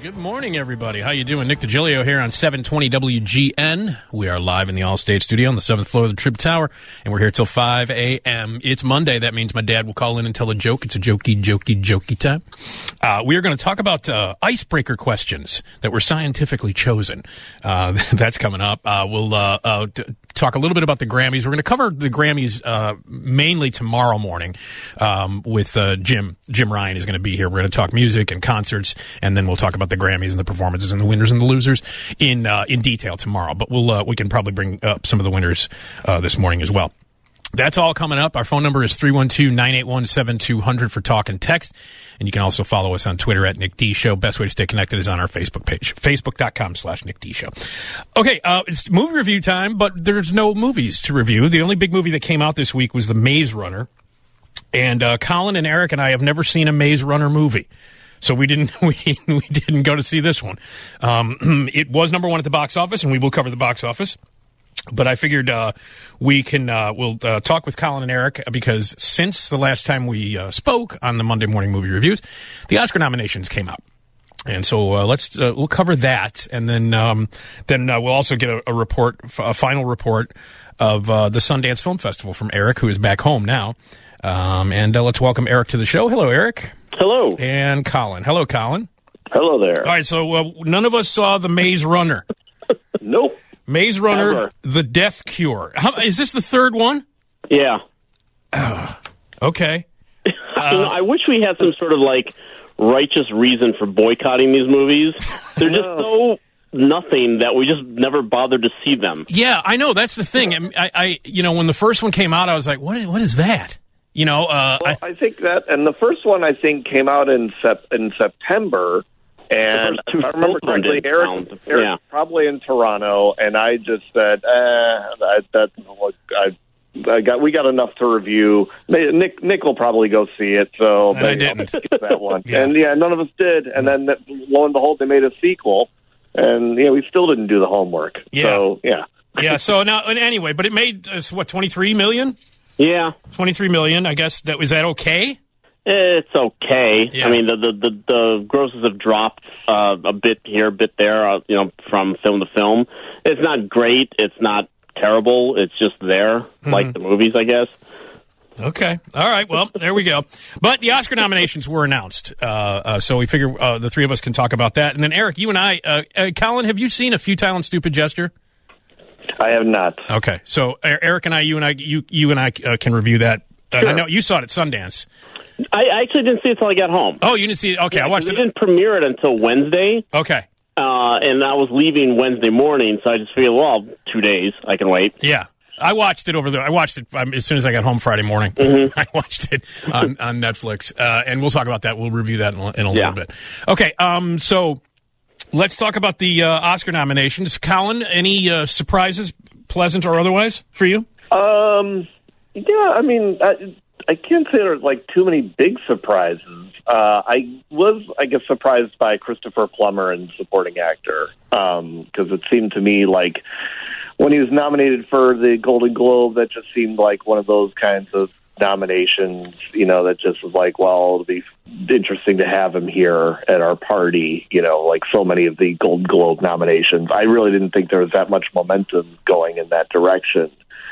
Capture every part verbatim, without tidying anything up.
Good morning, everybody. How you doing? Nick DiGilio here on seven twenty W G N. We are live in the Allstate studio on the seventh floor of the Trib Tower, and we're here till five a.m. It's Monday. That means my dad will call in and tell a joke. It's a jokey, jokey, jokey time. Uh, we are going to talk about uh, icebreaker questions that were scientifically chosen. Uh, that's coming up. Uh, we'll uh, uh, t- talk a little bit about the Grammys. We're going to cover the Grammys uh, mainly tomorrow morning um, with uh, Jim. Jim Ryan is going to be here. We're going to talk music and concerts, and then we'll talk about the Grammys and the performances and the winners and the losers in uh, in detail tomorrow. But we'll uh, we can probably bring up some of the winners uh, this morning as well. That's all coming up. Our phone number is three one two, nine eight one, seven two zero zero for talk and text. And you can also follow us on Twitter at Nick D Show. Best way to stay connected is on our Facebook page, facebook.com slash Nick D Show. Okay, uh, it's movie review time, but there's no movies to review. The only big movie that came out this week was The Maze Runner. And uh, Colin and Eric and I have never seen a Maze Runner movie. So we didn't we, we didn't go to see this one. Um, it was number one at the box office, and we will cover the box office. But I figured uh, we can uh, we'll uh, talk with Colin and Eric because since the last time we uh, spoke on the Monday Morning Movie Reviews, the Oscar nominations came out, and so uh, let's uh, we'll cover that, and then um, then uh, we'll also get a, a report, a final report of uh, the Sundance Film Festival from Eric, who is back home now, um, and uh, let's welcome Eric to the show. Hello, Eric. Hello. And Colin. Hello, Colin. Hello there. All right, so uh, none of us saw The Maze Runner. Nope. Maze Runner, Ever. The Death Cure. How, is this the third one? Yeah. Oh, okay. you know, I wish we had some sort of, like, righteous reason for boycotting these movies. They're just so nothing that we just never bothered to see them. Yeah, I know. That's the thing. I, I you know, when the first one came out, I was like, what, what is that? You know, uh, well, I, I think that, and the first one I think came out in sep- in September. And if I remember correctly, Eric, Eric yeah. probably in Toronto, and I just said, eh, that, that look, I, I got, we got enough to review. Nick, Nick will probably go see it, so and I didn't skip that one. yeah. And yeah, none of us did. And then lo and behold, they made a sequel, and yeah, we still didn't do the homework. Yeah. So yeah, yeah. So now, anyway, but it made uh, what twenty-three million. Yeah, twenty-three million. I guess that was that okay. It's okay. Yeah. I mean, the the, the, the grosses have dropped uh, a bit here, a bit there, uh, you know, from film to film. It's not great. It's not terrible. It's just there, mm-hmm. like the movies, I guess. Okay. All right. Well, there we go. But the Oscar nominations were announced, uh, uh, so we figure uh, the three of us can talk about that. And then, Eric, you and I, uh, uh, Colin, have you seen A Futile and Stupid Gesture? I have not. Okay. So, Eric and I, you and I, you, you and I uh, can review that. Uh, Sure. I know you saw it at Sundance. I actually didn't see it until I got home. Oh, you didn't see it? Okay, yeah, I watched it. it. We didn't premiere it until Wednesday. Okay. Uh, and I was leaving Wednesday morning, so I just figured, well, two days, I can wait. Yeah. I watched it over the. I watched it um, as soon as I got home Friday morning. Mm-hmm. I watched it on, on Netflix, uh, and we'll talk about that. We'll review that in a, in a yeah. little bit. Okay, um, so let's talk about the uh, Oscar nominations. Colin, any uh, surprises, pleasant or otherwise, for you? Um, yeah, I mean, I, I can't say there's like too many big surprises. Uh, I was, I guess, surprised by Christopher Plummer in supporting actor because um, it seemed to me like when he was nominated for the Golden Globe, that just seemed like one of those kinds of nominations, you know, that just was like, well, it'll be interesting to have him here at our party, you know, like so many of the Golden Globe nominations. I really didn't think there was that much momentum going in that direction.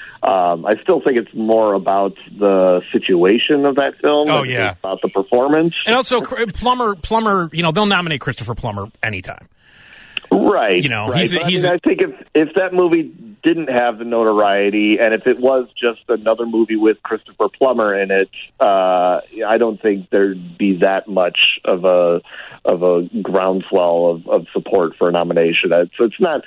Um, I still think it's more about the situation of that film. Oh, yeah. About the performance. And also, Plummer, Plummer, you know, they'll nominate Christopher Plummer anytime. Right. You know, right. he's, But, he's I mean, I think if, if that movie didn't have the notoriety, and if it was just another movie with Christopher Plummer in it, uh, I don't think there'd be that much of a of a groundswell of, of support for a nomination. So it's not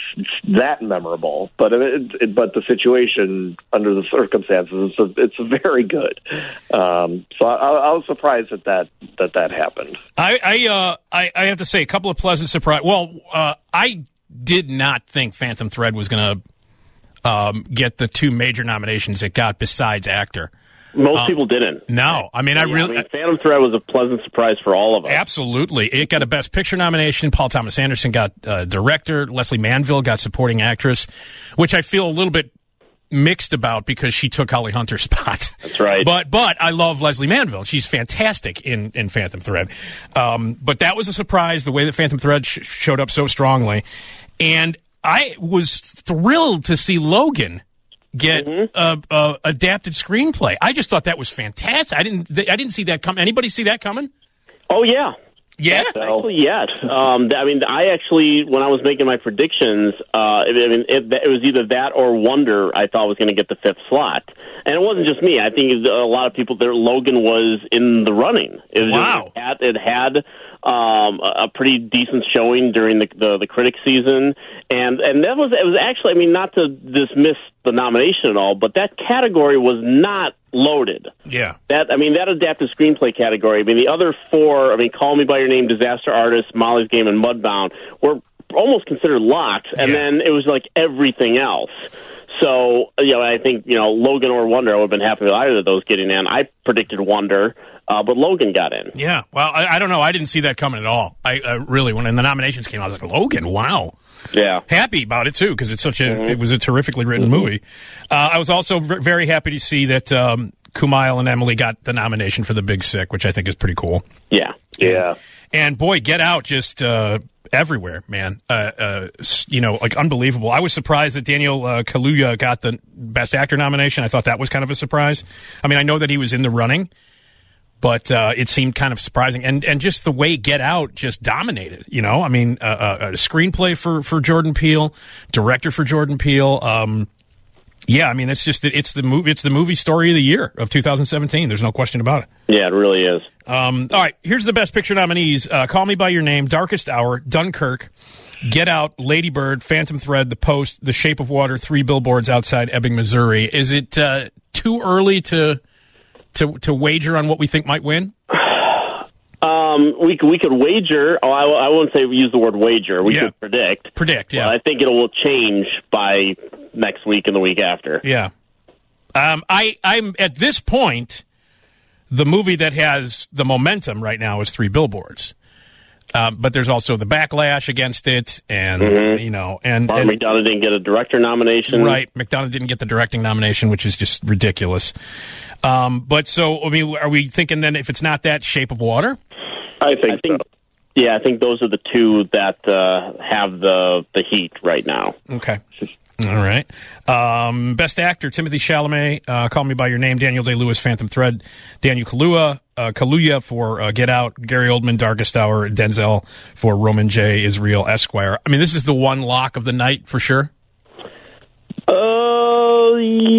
that memorable, but it, it, but the situation under the circumstances, it's, a, it's very good. Um, so I, I was surprised that that that, that happened. I I, uh, I I have to say a couple of pleasant surprise. Well, uh, I did not think Phantom Thread was going to um, get the two major nominations it got besides actor. Most um, people didn't. No, I mean, yeah, I really. I mean, Phantom Thread was a pleasant surprise for all of us. Absolutely. It got a Best Picture nomination. Paul Thomas Anderson got uh, director. Leslie Manville got supporting actress, which I feel a little bit mixed about because she took Holly Hunter's spot. That's right. But but I love Leslie Manville. She's fantastic in, in Phantom Thread. Um, but that was a surprise, the way that Phantom Thread sh- showed up so strongly. And I was thrilled to see Logan get mm-hmm. a, a adapted screenplay. I just thought that was fantastic. I didn't I didn't see that coming. Anybody see that coming? Oh, yeah. Yeah? Actually, yes. Um, I mean, I actually, when I was making my predictions, uh, I mean, it, it was either that or Wonder I thought was going to get the fifth slot. And it wasn't just me. I think a lot of people there, Logan was in the running. It was wow. Just, it had um, a pretty decent showing during the, the, the critic season. And, and that was, it was actually, I mean, not to dismiss the nomination at all, but that category was not loaded. Yeah. That I mean, that adapted screenplay category. I mean, the other four, I mean, Call Me By Your Name, Disaster Artist, Molly's Game, and Mudbound were almost considered locked, and yeah. then it was like everything else. So, you know, I think, you know, Logan or Wonder, I would have been happy with either of those getting in. I predicted Wonder, uh, but Logan got in. Yeah. Well, I, I don't know. I didn't see that coming at all. I, I really, when the nominations came out, I was like, Logan, wow. Yeah, happy about it too because it's such a mm-hmm. it was a terrifically written mm-hmm. movie. Uh, I was also v- very happy to see that um, Kumail and Emily got the nomination for The Big Sick, which I think is pretty cool. Yeah, yeah. And boy, Get Out just uh, everywhere, man. Uh, uh, you know, like unbelievable. I was surprised that Daniel uh, Kaluuya got the Best Actor nomination. I thought that was kind of a surprise. I mean, I know that he was in the running. But uh, it seemed kind of surprising, and and just the way Get Out just dominated. You know, I mean, uh, uh, a screenplay for, for Jordan Peele, director for Jordan Peele. Um, yeah, I mean, it's just it's the movie it's the movie story of the year of two thousand seventeen. There's no question about it. Yeah, it really is. Um, all right, here's the Best Picture nominees: uh, Call Me by Your Name, Darkest Hour, Dunkirk, Get Out, Lady Bird, Phantom Thread, The Post, The Shape of Water, Three Billboards Outside Ebbing, Missouri. Is it uh, too early to? To, to wager on what we think might win? Um, we could we could wager. Oh, I, I won't say we use the word wager. We yeah. could predict. Predict, yeah. But I think it will change by next week and the week after. Yeah. Um, I I'm at this point, the movie that has the momentum right now is Three Billboards. Um, but there's also the backlash against it, and mm-hmm. you know, and, Martin and McDonagh didn't get a director nomination. Right, McDonagh didn't get the directing nomination, which is just ridiculous. Um, but so, I mean, are we thinking then if it's not that, Shape of Water? I think, I think so. Yeah, I think those are the two that uh, have the the heat right now. Okay. All right. Um, Best Actor, Timothée Chalamet, uh, Call Me By Your Name, Daniel Day-Lewis, Phantom Thread, Daniel Kaluuya, uh, Kaluuya for uh, Get Out, Gary Oldman, Darkest Hour, Denzel for Roman J. Israel, Esquire. I mean, this is the one lock of the night for sure? Uh,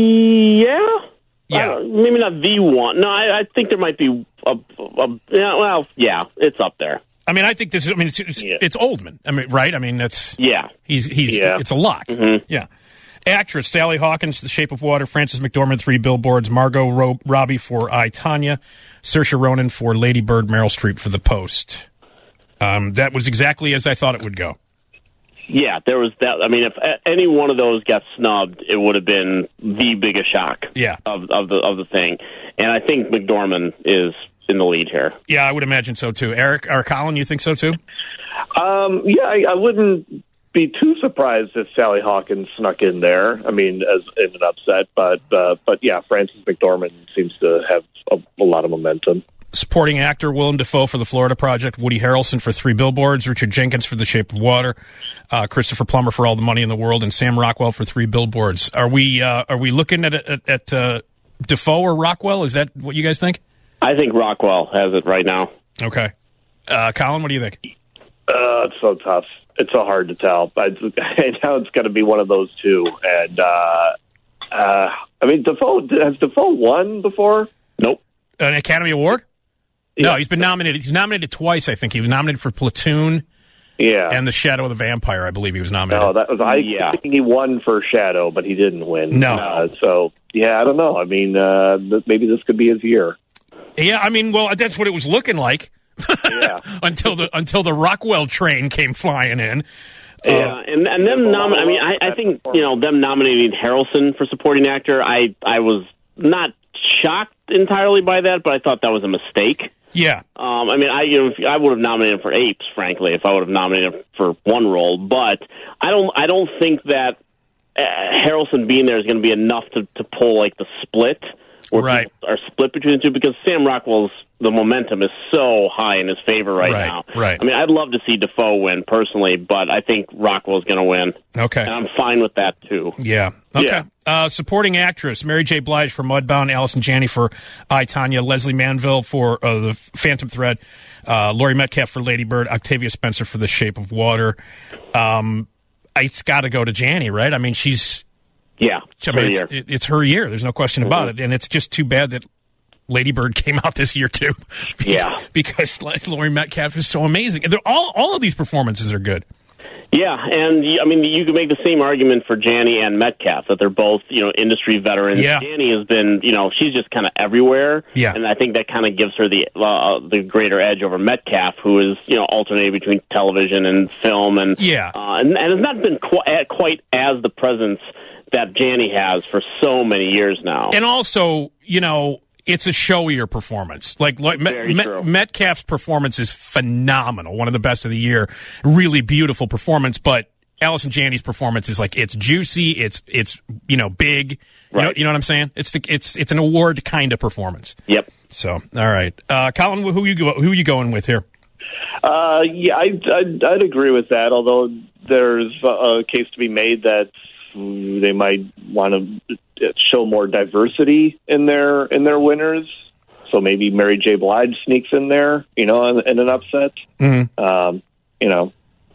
yeah. Yeah. Uh, maybe not the one. No, I, I think there might be a, a, yeah, well, yeah, it's up there. I mean, I think this is, I mean, it's it's, yeah. it's Oldman. I mean, right? I mean, that's, yeah. He's, he's, yeah. it's a lock. Mm-hmm. Yeah. Actress, Sally Hawkins, The Shape of Water, Frances McDormand, Three Billboards, Margot Ro- Robbie for I, Tonya, Saoirse Ronan for Lady Bird, Meryl Streep for The Post. Um, that was exactly as I thought it would go. Yeah, there was that. I mean, if any one of those got snubbed, it would have been the biggest shock yeah. of, of the of the thing. And I think McDormand is in the lead here. Yeah, I would imagine so too. Eric or Colin, you think so too? Um, yeah, I, I wouldn't be too surprised if Sally Hawkins snuck in there. I mean, as in an upset, but uh, but yeah, Frances McDormand seems to have a, a lot of momentum. Supporting actor, Willem Dafoe for The Florida Project, Woody Harrelson for Three Billboards, Richard Jenkins for The Shape of Water, uh, Christopher Plummer for All the Money in the World, and Sam Rockwell for Three Billboards. Are we uh, are we looking at at, at uh, Dafoe or Rockwell? Is that what you guys think? I think Rockwell has it right now. Okay, uh, Colin, what do you think? Uh, it's so tough. It's so hard to tell. I, I know it's going to be one of those two. And uh, uh, I mean, Dafoe has Dafoe won before? Nope. An Academy Award? Yeah. No, he's been nominated. He's nominated twice, I think. He was nominated for Platoon yeah. and The Shadow of the Vampire, I believe he was nominated. No, that was I yeah. think he won for Shadow, but he didn't win. No. Uh, so, yeah, I don't know. I mean, uh, th- maybe this could be his year. Yeah, I mean, well, that's what it was looking like Yeah. until the until the Rockwell train came flying in. Yeah, Uh, and and them nom- I mean, I, I think you know them nominating Harrelson for supporting actor. I I was not shocked entirely by that, but I thought that was a mistake. Yeah. Um, I mean, I you know, I would have nominated him for Apes, frankly, if I would have nominated him for one role. But I don't I don't think that Harrelson being there is going to be enough to, to pull like the split, where right. people are split between the two, because Sam Rockwell's the momentum is so high in his favor right, right now. Right. I mean, I'd love to see Dafoe win personally, but I think Rockwell's going to win. Okay. And I'm fine with that too. Yeah. Okay. Yeah. Uh, supporting actress, Mary J. Blige for Mudbound, Allison Janney for I, Tonya, Leslie Manville for uh, The Phantom Thread, uh, Laurie Metcalf for Lady Bird, Octavia Spencer for The Shape of Water. Um, it's got to go to Janney, right? I mean, she's... Yeah, I mean, it's, it, it's her year. There's no question mm-hmm. about it. And it's just too bad that Lady Bird came out this year, too. Yeah. Because like, Laurie Metcalf is so amazing. They're all, all of these performances are good. Yeah, and I mean, you could make the same argument for Janney and Metcalf, that they're both, you know, industry veterans. Yeah. Janney has been, you know, she's just kind of everywhere. Yeah. And I think that kind of gives her the uh, the greater edge over Metcalf, who is, you know, alternating between television and film, and yeah, uh, and, and has not been qu- quite as the presence that Janney has for so many years now. And also, you know, it's a showier performance. Like, like Met, Met, Metcalf's performance is phenomenal, one of the best of the year. Really beautiful performance, but Allison Janney's performance is like, it's juicy, it's it's you know big. Right. You know, you know what I'm saying? It's the, it's it's an award kind of performance. Yep. So, all right, uh, Colin, who you go, who are you going with here? Uh, yeah, I, I'd, I'd agree with that. Although there's a case to be made that they might want to show more diversity in their in their winners. So maybe Mary J. Blige sneaks in there, you know, in, in an upset. Mm-hmm. Um, you know,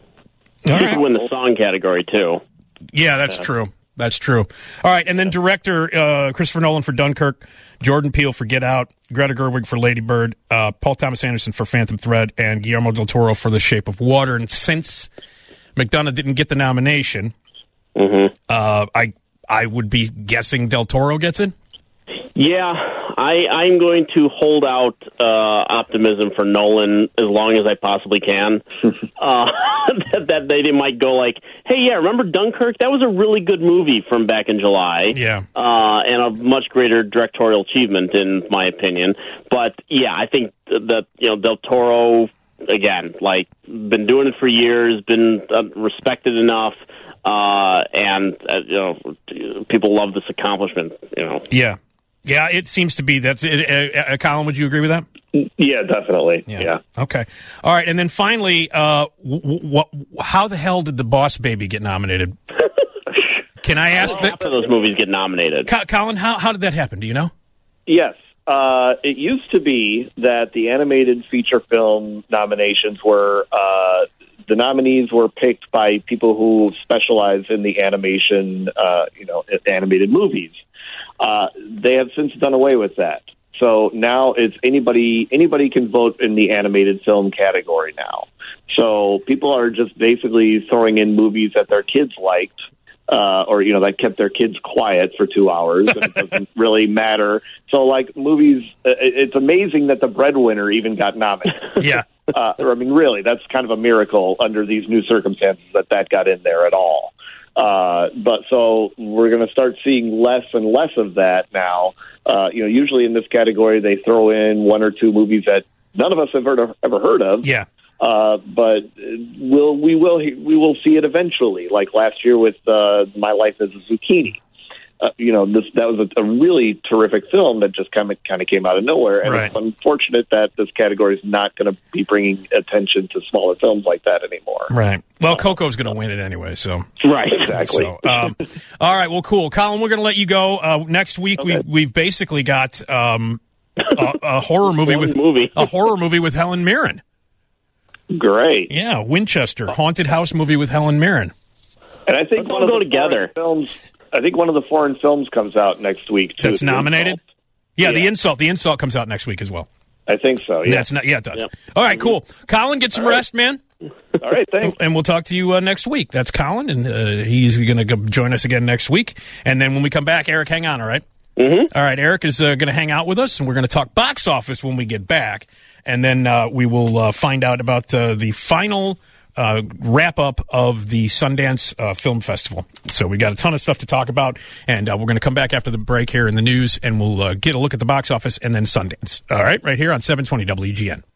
she could win the song category too. Yeah, that's yeah. true. That's true. All right, and then director uh, Christopher Nolan for Dunkirk, Jordan Peele for Get Out, Greta Gerwig for Lady Bird, uh, Paul Thomas Anderson for Phantom Thread, and Guillermo del Toro for The Shape of Water. And since McDonough didn't get the nomination, mm-hmm. uh, I I would be guessing del Toro gets it. Yeah, I, I'm going to hold out uh, optimism for Nolan as long as I possibly can. uh, that, that they might go like, hey, yeah, remember Dunkirk? That was a really good movie from back in July. Yeah. Uh, and a much greater directorial achievement, in my opinion. But, yeah, I think that, you know, Del Toro, again, like, been doing it for years, been uh, respected enough. Uh, and, uh, you know, people love this accomplishment, you know. Yeah. Yeah, it seems to be. That's it. Uh, uh, Colin, would you agree with that? Yeah, definitely. Yeah. yeah. Okay. All right. And then finally, uh, w- w- how the hell did The Boss Baby get nominated? Can I ask that? Half of those movies get nominated. Co- Colin, how how did that happen? Do you know? Yes. Uh, it used to be that the animated feature film nominations were uh, the nominees were picked by people who specialize in the animation, uh, you know, animated movies. Uh, they have since done away with that. So now it's anybody anybody can vote in the animated film category now. So people are just basically throwing in movies that their kids liked, uh, or, you know, that kept their kids quiet for two hours. And it doesn't really matter. So, like, movies, it's amazing that The Breadwinner even got nominated. Yeah. uh, I mean, really, that's kind of a miracle under these new circumstances that that got in there at all. Uh, but so we're going to start seeing less and less of that now. Uh, you know, usually in this category, they throw in one or two movies that none of us have heard of, ever heard of. Yeah. Uh, but we'll, we will we will see it eventually, like last year with uh, My Life as a Zucchini. Uh, you know, this that was a, a really terrific film that just kind of kind of came out of nowhere, and right. It's unfortunate that this category is not going to be bringing attention to smaller films like that anymore. Right. Well, Coco's going to win it anyway, so right, exactly. So, um, all right. Well, cool, Colin. We're going to let you go. Uh, next week, okay. we we've basically got um, a, a horror movie with movie. a horror movie with Helen Mirren. Great. Yeah, Winchester haunted house movie with Helen Mirren. And I think Let's one all of go the together. Films. I think one of the foreign films comes out next week too. That's nominated. Yeah, yeah, the insult. The insult comes out next week as well. I think so. Yeah, That's not. Yeah, it does. Yep. All right, cool. Colin, get some All right. rest, man. All right, thanks. And we'll talk to you uh, next week. That's Colin, and uh, he's going to join us again next week. And then when we come back, Eric, hang on, all right? Mm-hmm. All right, Eric is uh, going to hang out with us, and we're going to talk box office when we get back. And then uh, we will uh, find out about uh, the final uh, wrap-up of the Sundance uh, Film Festival. So we got a ton of stuff to talk about, and uh, we're going to come back after the break here in the news, and we'll uh, get a look at the box office and then Sundance. All right, right here on seven twenty W G N.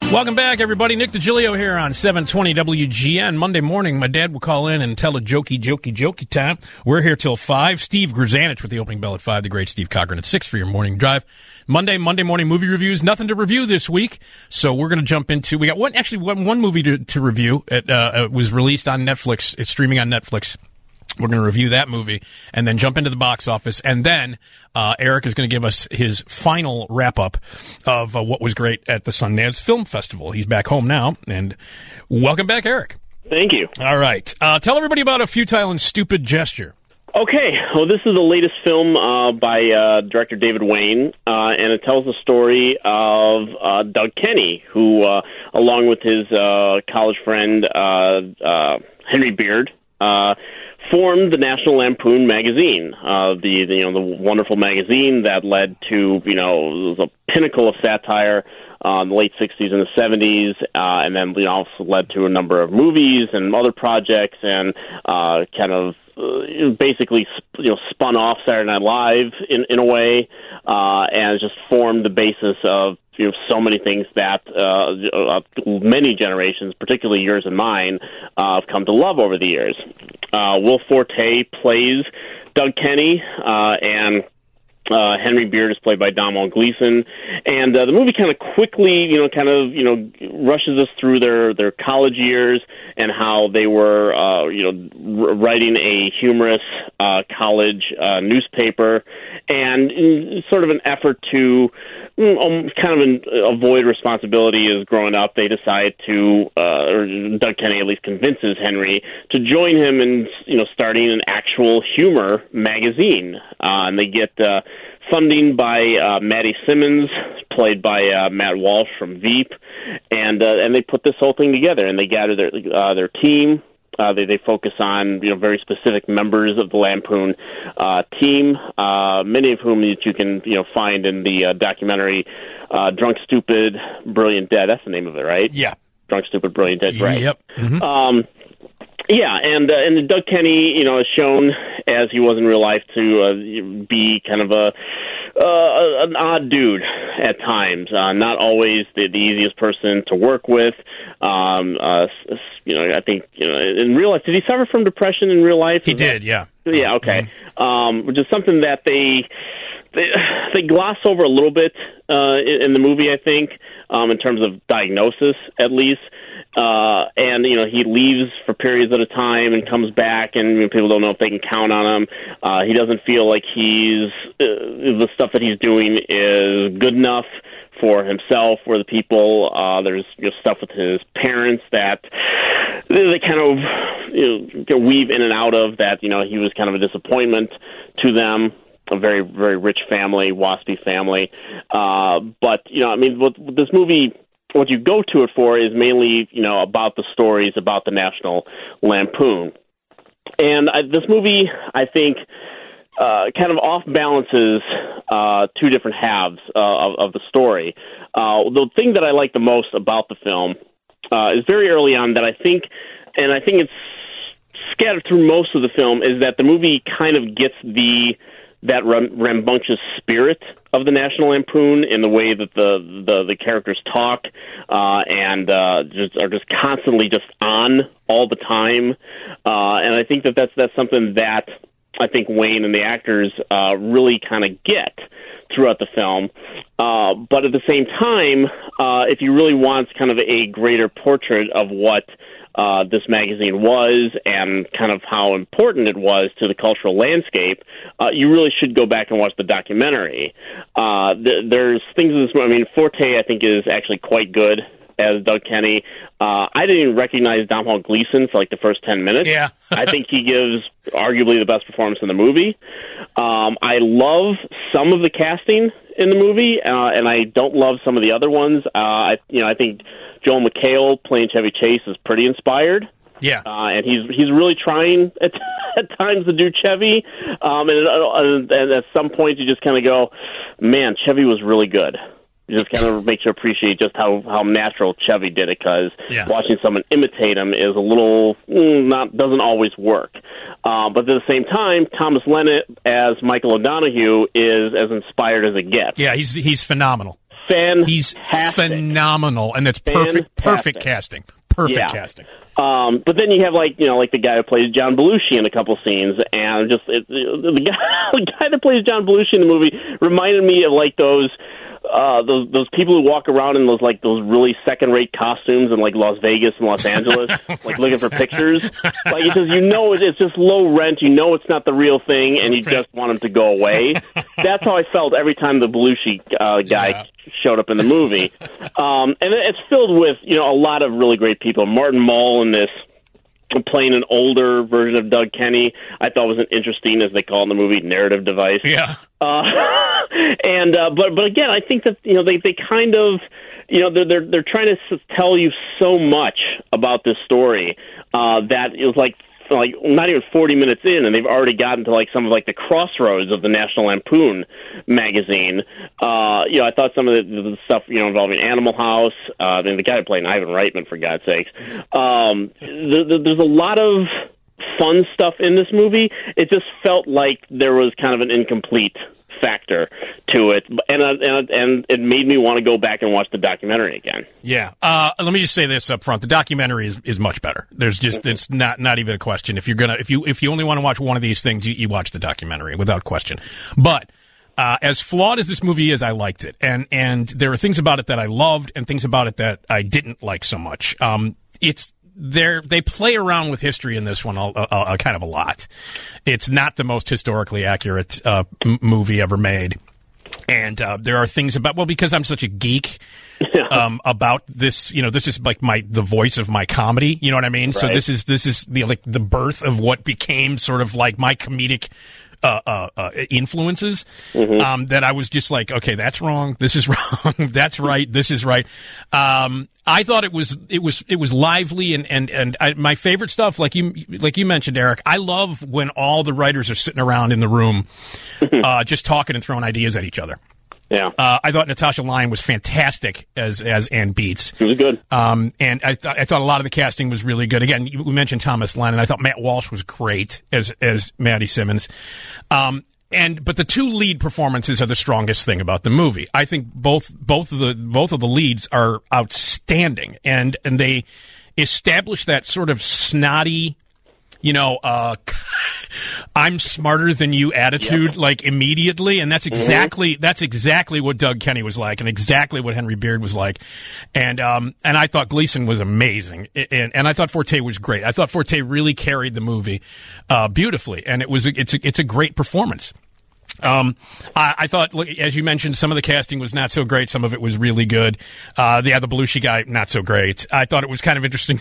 Welcome back, everybody. Nick DiGilio here on seven twenty W G N. Monday morning, my dad will call in and tell a jokey, jokey, jokey time. We're here till five. Steve Grzanich with the opening bell at five. The great Steve Cochran at six for your morning drive. Monday, Monday morning movie reviews. Nothing to review this week, so we're going to jump into. We got one, actually, one, one movie to, to review. It, uh, it was released on Netflix. It's streaming on Netflix. We're going to review that movie and then jump into the box office. And then uh, Eric is going to give us his final wrap-up of uh, what was great at the Sundance Film Festival. He's back home now. And welcome back, Eric. Thank you. All right. Uh, tell everybody about A Futile and Stupid Gesture. Okay. Well, this is the latest film uh, by uh, director David Wayne, uh, and it tells the story of uh, Doug Kenny, who, uh, along with his uh, college friend uh, uh, Henry Beard, uh, formed the National Lampoon magazine, uh, the, the you know the wonderful magazine that led to you know the pinnacle of satire uh, in the late sixties and the seventies, uh, and then you know, also led to a number of movies and other projects, and uh, kind of uh, basically you know spun off Saturday Night Live in in a way, uh, and just formed the basis of you know so many things that uh, many generations, particularly yours and mine, uh, have come to love over the years. Uh, Will Forte plays Doug Kenny, uh, and uh, Henry Beard is played by Domhnall Gleeson. And uh, the movie kind of quickly, you know, kind of, you know, rushes us through their, their college years and how they were, uh, you know, r- writing a humorous uh, college uh, newspaper, and in sort of an effort to Um, kind of an, avoid responsibility as growing up, they decide to, uh, or Doug Kenny at least convinces Henry to join him in, you know, starting an actual humor magazine. Uh, and they get uh, funding by uh, Maddie Simmons, played by uh, Matt Walsh from Veep, and uh, and they put this whole thing together, and they gather their uh, their team. Uh, they they focus on you know very specific members of the Lampoon uh, team, uh, many of whom you, you can you know find in the uh, documentary uh, "Drunk, Stupid, Brilliant, Dead." That's the name of it, right? Yeah. "Drunk, Stupid, Brilliant, Dead." Right. Yep. Mm-hmm. Um, yeah, and uh, and Doug Kenny, you know, is shown as he was in real life to uh, be kind of a. Uh, an odd dude at times, uh, not always the, the easiest person to work with. Um, uh, you know, I think you know in real life, did he suffer from depression in real life? He did, yeah. Yeah, okay. Mm-hmm. Um, which is something that they they, they gloss over a little bit uh, in, in the movie, I think, um, in terms of diagnosis, at least. Uh, and, you know, he leaves for periods at a time and comes back, and you know, people don't know if they can count on him. Uh, he doesn't feel like he's, uh, the stuff that he's doing is good enough for himself or the people. Uh, there's you know, stuff with his parents that they kind of you know, weave in and out of that, you know, he was kind of a disappointment to them. A very, very rich family, waspy family. Uh, but, you know, I mean, what, what this movie... what you go to it for is mainly, you know, about the stories about the National Lampoon. And I, this movie, I think, uh, kind of off-balances uh, two different halves uh, of, of the story. Uh, the thing that I like the most about the film uh, is very early on that I think, and I think it's scattered through most of the film, is that the movie kind of gets the... that rambunctious spirit of the National Lampoon in the way that the the, the characters talk uh, and uh, just are just constantly just on all the time. Uh, and I think that that's that's something that I think Wayne and the actors uh, really kind of get throughout the film. Uh, but at the same time, uh, if you really want kind of a greater portrait of what Uh, this magazine was and kind of how important it was to the cultural landscape, uh, you really should go back and watch the documentary. Uh, th- there's things in this movie. I mean, Forte, I think, is actually quite good as Doug Kenny. Uh, I didn't even recognize Domhnall Gleeson for like the first ten minutes. Yeah. I think he gives arguably the best performance in the movie. Um, I love some of the casting in the movie, uh, and I don't love some of the other ones. Uh, I, you know, I think Joel McHale playing Chevy Chase is pretty inspired. Yeah, uh, and he's he's really trying at, at times to do Chevy, um, and, uh, and at some point you just kind of go, man, Chevy was really good. It just kind of makes you appreciate just how, how natural Chevy did it, because yeah. watching someone imitate him is a little mm, not doesn't always work. Uh, but at the same time, Thomas Lennon as Michael O'Donoghue is as inspired as it gets. Yeah, he's he's phenomenal. fan. He's phenomenal, and that's perfect, perfect casting. Perfect yeah. casting. Um, but then you have like you know like the guy who plays John Belushi in a couple scenes, and just it, the guy the guy that plays John Belushi in the movie reminded me of like those. Uh, those those people who walk around in those like those really second rate costumes in like Las Vegas and Los Angeles, like looking for pictures. Like it says, you know, it's just low rent. You know, it's not the real thing, and you just want him to go away. That's how I felt every time the Belushi uh, guy yeah. showed up in the movie. Um, and it's filled with you know a lot of really great people. Martin Mull in this. Playing an older version of Doug Kenny, I thought was an interesting, as they call it in the movie, narrative device. Yeah. Uh, and uh, but but again, I think that you know they, they kind of you know they're they're they're trying to tell you so much about this story uh, that it was like. like not even forty minutes in, and they've already gotten to like some of like the crossroads of the National Lampoon magazine. Uh, you know, I thought some of the, the stuff you know involving Animal House, uh, and the guy playing Ivan Reitman, for God's sakes. Um, the, the, there's a lot of fun stuff in this movie. It just felt like there was kind of an incomplete factor to it, and uh, and and it made me want to go back and watch the documentary again. Yeah, uh, let me just say this up front: the documentary is, is much better. There's just it's not not even a question. If you're gonna if you if you only want to watch one of these things, you, you watch the documentary without question. But uh, as flawed as this movie is, I liked it, and and there are things about it that I loved, and things about it that I didn't like so much. Um, it's They're, they play around with history in this one a, a, a kind of a lot. It's not the most historically accurate uh, m- movie ever made. And uh, there are things about, well, because I'm such a geek um, about this, you know, this is like my the voice of my comedy, you know what I mean? Right. So this is this is the like the birth of what became sort of like my comedic Uh, uh, uh, influences mm-hmm. um, that I was just like, okay, that's wrong. This is wrong. That's right. This is right. Um, I thought it was it was it was lively and and and I, my favorite stuff, like you like you mentioned, Eric. I love when all the writers are sitting around in the room, uh, just talking and throwing ideas at each other. Yeah, uh, I thought Natasha Lyonne was fantastic as as Ann Beats. It was good, um, and I th- I thought a lot of the casting was really good. Again, we mentioned Thomas Lennon. I thought Matt Walsh was great as as Maddie Simmons. Um, and but the two lead performances are the strongest thing about the movie. I think both both of the both of the leads are outstanding, and and they establish that sort of snotty, you know, uh, I'm smarter than you attitude, yep. like immediately. And that's exactly, mm-hmm. that's exactly what Doug Kenny was like and exactly what Henry Beard was like. And, um, and I thought Gleason was amazing. And, and I thought Forte was great. I thought Forte really carried the movie, uh, beautifully. And it was, it's a, it's a great performance. Um, I, I thought, as you mentioned, some of the casting was not so great. Some of it was really good. Uh, the other Belushi guy, not so great. I thought it was kind of interesting.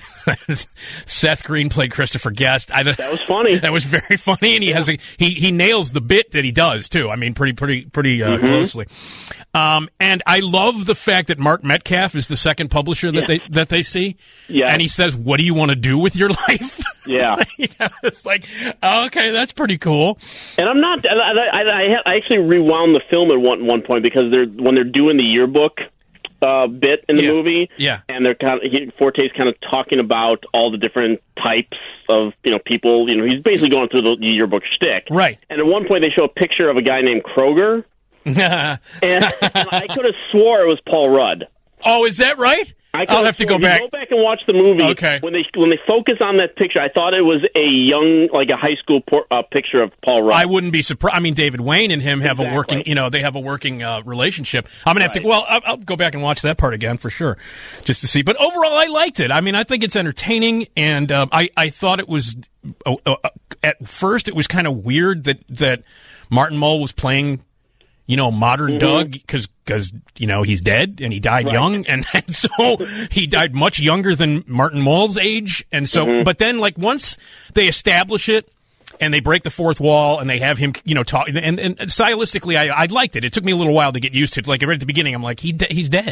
Seth Green played Christopher Guest. I, that was funny. That was very funny, and he yeah. has a he he nails the bit that he does too. I mean, pretty pretty pretty uh, mm-hmm. closely. Um, and I love the fact that Mark Metcalf is the second publisher that yeah. they that they see. Yeah, and he says, "What do you want to do with your life?" Yeah, yeah it's like, okay, that's pretty cool. And I'm not. I, I, I actually rewound the film at one one point because they're when they're doing the yearbook uh, bit in the yeah. movie, yeah, and they're kind of he, Forte's kind of talking about all the different types of you know people. You know, he's basically going through the yearbook shtick, right? And at one point they show a picture of a guy named Kroger, and, and I could have swore it was Paul Rudd. Oh, is that right? I'll have to go back. Go back and watch the movie. Okay. When they when they focus on that picture, I thought it was a young, like a high school por- uh, picture of Paul Rudd. I wouldn't be surprised. I mean, David Wayne and him have exactly. a working, you know, they have a working uh, relationship. I'm gonna have right. to. Well, I'll, I'll go back and watch that part again for sure, just to see. But overall, I liked it. I mean, I think it's entertaining, and um, I I thought it was uh, uh, at first it was kind of weird that that Martin Mull was playing, you know, modern mm-hmm. Doug, because, because, you know, he's dead and he died right. young. And, and so he died much younger than Martin Mull's age. And so, mm-hmm. but then, like, once they establish it and they break the fourth wall and they have him, you know, talk, and, and stylistically, I, I liked it. It took me a little while to get used to it. Like, right at the beginning, I'm like, he, he's dead.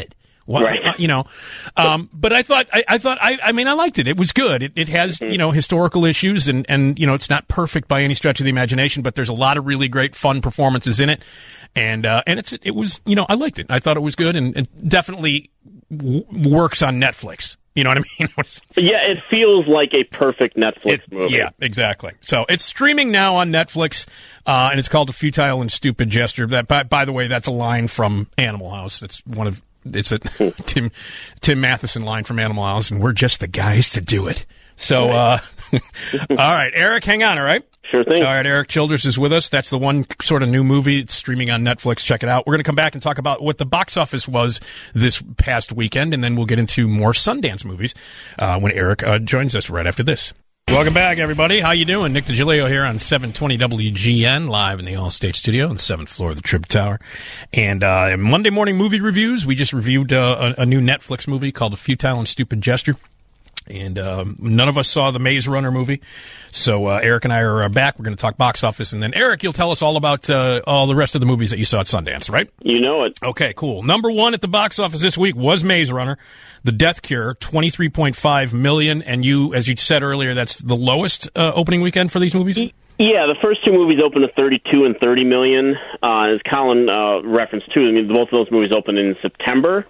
Well, Right. uh, you know, um, but I thought, I, I thought, I, I mean, I liked it. It was good. It, it has, Mm-hmm. you know, historical issues and, and, you know, it's not perfect by any stretch of the imagination, but there's a lot of really great fun performances in it. And, uh, and it's, it was, you know, I liked it. I thought it was good and, and definitely w- works on Netflix. You know what I mean? Yeah, it feels like a perfect Netflix It- movie. Yeah, exactly. So it's streaming now on Netflix, uh, and it's called A Futile and Stupid Gesture. That, by, by the way, that's a line from Animal House. That's one of it's a Tim Tim Matheson line from Animal House, and we're just the guys to do it. So, uh, all right, Eric, hang on, all right? Sure thing. All right, Eric Childress is with us. That's the one sort of new movie. It's streaming on Netflix. Check it out. We're going to come back and talk about what the box office was this past weekend, and then we'll get into more Sundance movies uh, when Eric uh, joins us right after this. Welcome back, everybody. How you doing? Nick DiGilio here on seven twenty W G N, live in the Allstate Studio on the seventh floor of the Trib Tower. And uh, Monday morning movie reviews. We just reviewed uh, a, a new Netflix movie called A Futile and Stupid Gesture. And um, none of us saw the Maze Runner movie. So uh, Eric and I are uh, back. We're going to talk box office. And then, Eric, you'll tell us all about uh, all the rest of the movies that you saw at Sundance, right? You know it. Okay, cool. Number one at the box office this week was Maze Runner, The Death Cure, twenty-three point five million dollars. And you, as you said earlier, that's the lowest uh, opening weekend for these movies? Yeah, the first two movies opened at thirty-two and thirty million. Uh, as Colin uh, referenced too, I mean, both of those movies opened in September.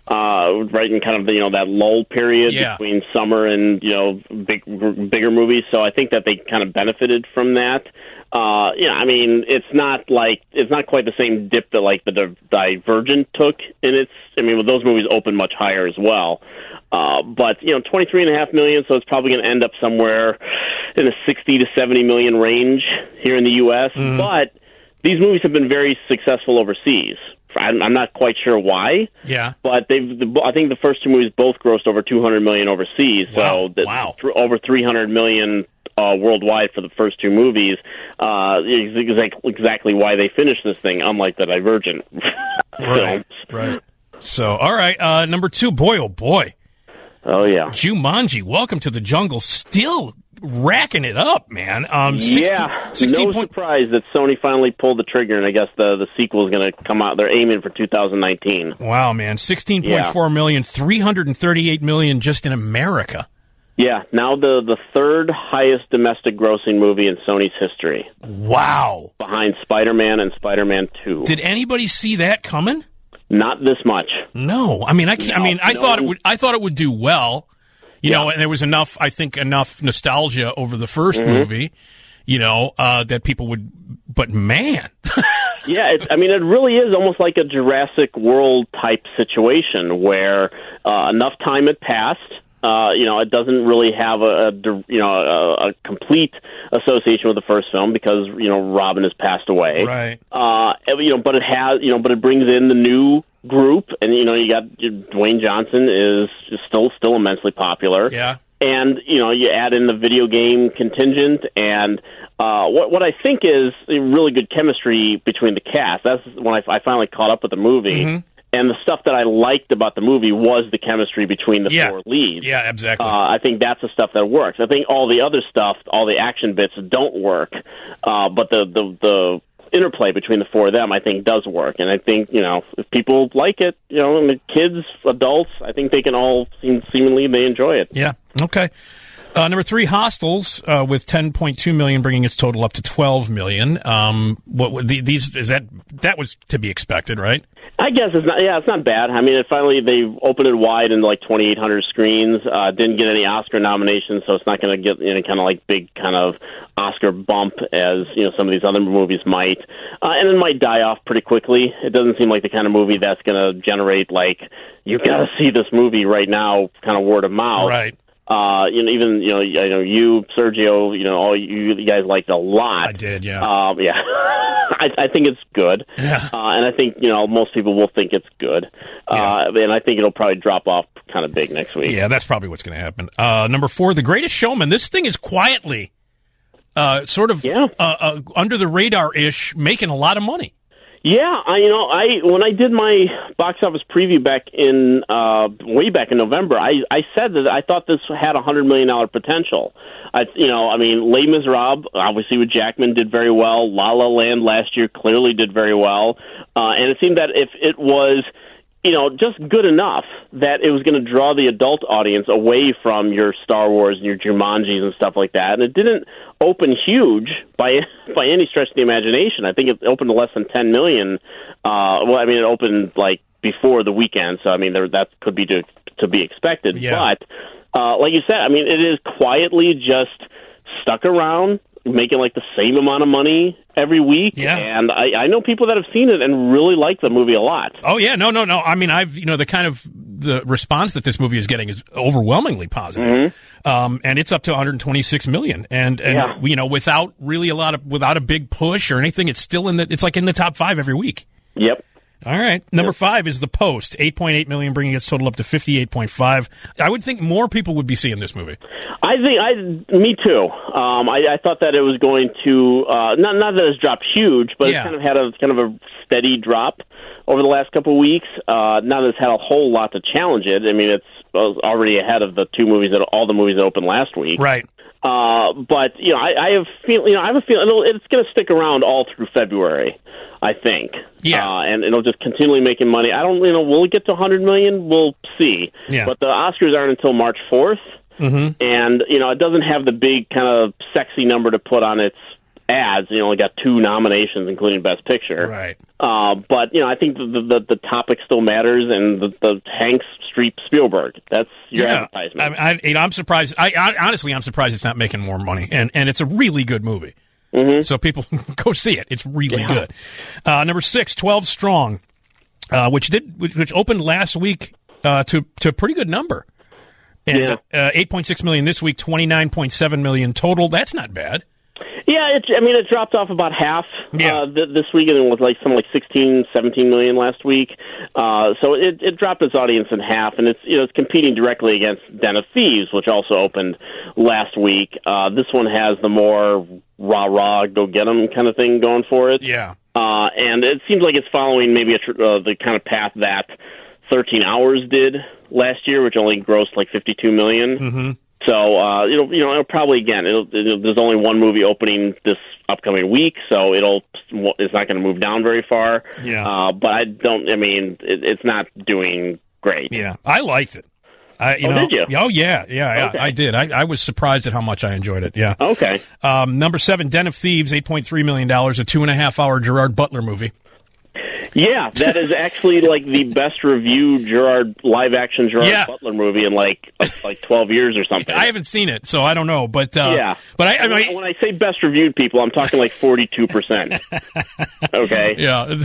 Uh, right in kind of the, you know, that lull period Yeah. between summer and, you know, big, bigger movies. So I think that they kind of benefited from that. Uh, you know, I mean, it's not like, it's not quite the same dip that like the Di- Divergent took in its, I mean, well, those movies opened much higher as well. Uh, but, you know, twenty-three and a half million, so it's probably going to end up somewhere in the sixty to seventy million range here in the U S. Mm. But these movies have been very successful overseas. I'm, I'm not quite sure why. Yeah. But they've. The, I think the first two movies both grossed over two hundred million overseas. Wow. So the, wow. th- over three hundred million uh, worldwide for the first two movies. Uh, is exactly, exactly why they finished this thing, unlike the Divergent Right. films. Right. So, all right. Uh, number two, boy, oh boy. Oh yeah. Jumanji, Welcome to the Jungle, still racking it up, man. Um, sixty, yeah, sixteen no point- surprise that Sony finally pulled the trigger, and I guess the the sequel is going to come out. They're aiming for two thousand nineteen. Wow, man, sixteen point four yeah. million, three hundred thirty-eight million just in America. Yeah, now the the third highest domestic grossing movie in Sony's history. Wow, behind Spider-Man and Spider-Man two. Did anybody see that coming? Not this much. No, I mean, I, can't, no, I mean, I no. thought it would. I thought it would do well. You yeah. know, and there was enough, I think, enough nostalgia over the first mm-hmm. movie, you know, uh, that people would, but man. yeah, it, I mean, it really is almost like a Jurassic World type situation where uh, enough time had passed. Uh, you know, it doesn't really have a, a you know a, a complete association with the first film because you know Robin has passed away. Right. Uh, you know, but it has you know, but it brings in the new group, and you know, you got Dwayne Johnson is still still immensely popular. Yeah. And you know, you add in the video game contingent, and uh, what what I think is a really good chemistry between the cast. That's when I, I finally caught up with the movie. Mm-hmm. And the stuff that I liked about the movie was the chemistry between the yeah. four leads. Yeah, exactly. Uh, I think that's the stuff that works. I think all the other stuff, all the action bits, don't work. Uh, but the, the the interplay between the four of them, I think, does work. And I think, you know, if people like it, you know, and the kids, adults, I think they can all seem, seemingly they enjoy it. Yeah. Okay. Uh, number three, Hostels, uh, with ten point two million, bringing its total up to twelve million. Um, what the, these is that that was to be expected, right? I guess it's not. Yeah, it's not bad. I mean, it finally they opened it wide into like twenty-eight hundred screens. Uh, didn't get any Oscar nominations, so it's not going to get any kind of like big kind of Oscar bump as you know some of these other movies might. Uh, and it might die off pretty quickly. It doesn't seem like the kind of movie that's going to generate like you got to see this movie right now, kind of word of mouth. Right. Uh, you know, even you know, I know you, Sergio, you know, all you, you guys liked a lot. I did, yeah, um, yeah. I, I think it's good, yeah. uh, and I think you know most people will think it's good, uh, yeah. and I think it'll probably drop off kind of big next week. Yeah, that's probably what's going to happen. Uh, number four, The Greatest Showman. This thing is quietly, uh, sort of, yeah. uh, uh, under the radar ish, making a lot of money. Yeah, I, you know, I when I did my box office preview back in uh, way back in November, I, I said that I thought this had a hundred million dollar potential. I, you know, I mean, Les Miserables, obviously with Jackman, did very well. La La Land last year clearly did very well, uh, and it seemed that if it was you know, just good enough that it was going to draw the adult audience away from your Star Wars and your Jumanjis and stuff like that. And it didn't open huge by by any stretch of the imagination. I think it opened to less than ten million. Uh, well, I mean, it opened like before the weekend, so I mean, there, that could be to to be expected. Yeah. But uh, like you said, I mean, it is quietly just stuck around, making like the same amount of money every week. Yeah. And I, I know people that have seen it and really like the movie a lot. Oh yeah, no, no, no. I mean, I've you know the kind of the response that this movie is getting is overwhelmingly positive, mm-hmm. um, and it's up to one hundred twenty-six million. And and Yeah. you know, without really a lot of without a big push or anything, it's still in the it's like in the top five every week. Yep. All right. Number five is The Post, eight point eight million, bringing its total up to fifty-eight point five. I would think more people would be seeing this movie. I think I, me too. Um, I, I thought that it was going to uh, not not that it's dropped huge, but Yeah. it's kind of had a kind of a steady drop over the last couple of weeks. Uh, now that it's had a whole lot to challenge it. I mean, it's already ahead of the two movies that all the movies that opened last week. Right. Uh, but you know, I, I have feel you know I have a feeling it'll, it's going to stick around all through February. I think. Yeah. Uh, and it'll just continually making money. I don't, you know, will it get to one hundred million? We'll see. Yeah. But the Oscars aren't until March fourth. Mm-hmm. And, you know, it doesn't have the big kind of sexy number to put on its ads. You know, it got two nominations, including Best Picture. Right. Uh, but, you know, I think the, the, the topic still matters, and the, the Hanks, Streep, Spielberg, that's your Yeah. advertisement. I, I, you know, I'm surprised. I, I honestly, I'm surprised it's not making more money, and and it's a really good movie. Mm-hmm. So people go see it. It's really Yeah. good. Uh, number six, twelve Strong, uh, which did which, which opened last week uh, to to a pretty good number. And, Yeah. uh, eight point six million this week, twenty-nine point seven million total. That's not bad. Yeah, it, I mean, it dropped off about half Yeah. uh, th- this week, and it was like something like sixteen, seventeen million last week. Uh, so it, it dropped its audience in half, and it's you know it's competing directly against Den of Thieves, which also opened last week. Uh, this one has the more rah rah, go get 'em kind of thing going for it. Yeah. Uh, and it seems like it's following maybe a tr- uh, the kind of path that thirteen Hours did last year, which only grossed like fifty-two million. Mm-hmm. So uh, it'll, you know, it'll probably again. It'll, it'll, there's only one movie opening this upcoming week, so it'll it's not going to move down very far. Yeah. Uh, but I don't. I mean, it, it's not doing great. Yeah, I liked it. I, you Oh, know, did you? Oh, yeah, yeah, Okay. I, I did. I, I was surprised at how much I enjoyed it. Yeah. Okay. Um, number seven, Den of Thieves, eight point three million dollars, a two and a half hour Gerard Butler movie. Yeah, that is actually like the best reviewed Gerard live action Gerard Yeah. Butler movie in like like twelve years or something. I haven't seen it, so I don't know. But uh, yeah, but I, I when, mean, when I say best reviewed, people, I'm talking like forty-two percent. Okay. yeah,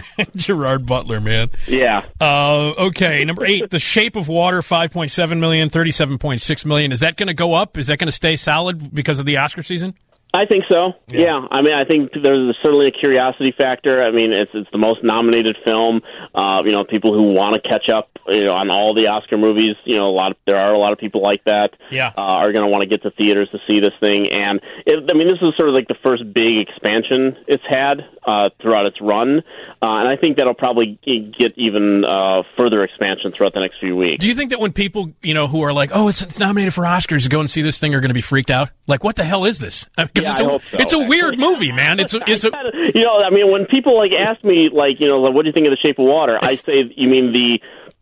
Gerard Butler, man. Yeah. Uh, okay, number eight, The Shape of Water, five point seven million, thirty-seven point six million. Is that going to go up? Is that going to stay solid because of the Oscar season? I think so. Yeah. Yeah. I mean, I think there's certainly a curiosity factor. I mean, it's it's the most nominated film. Uh, you know, people who want to catch up, you know, on all the Oscar movies. You know, a lot of there are a lot of people like that. Yeah. Uh, are going to want to get to theaters to see this thing, and it, I mean, this is sort of like the first big expansion it's had uh, throughout its run, uh, and I think that'll probably get even uh, further expansion throughout the next few weeks. Do you think that when people, you know, who are like, oh, it's, it's nominated for Oscars, go and see this thing, are going to be freaked out? Like, what the hell is this? Because Yeah, it's, I a, hope so, it's a weird actually. movie, man. It's a, it's a, You know, I mean, when people like ask me, like, you know, like, what do you think of The Shape of Water? I say, you mean the,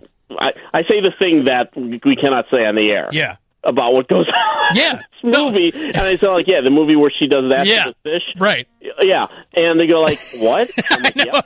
I, I say the thing that we cannot say on the air. yeah. About what goes on Yeah. in this movie, and I say, like, yeah, the movie where she does that Yeah. to the fish, Right. Yeah, and they go like, "What?" I'm like, know.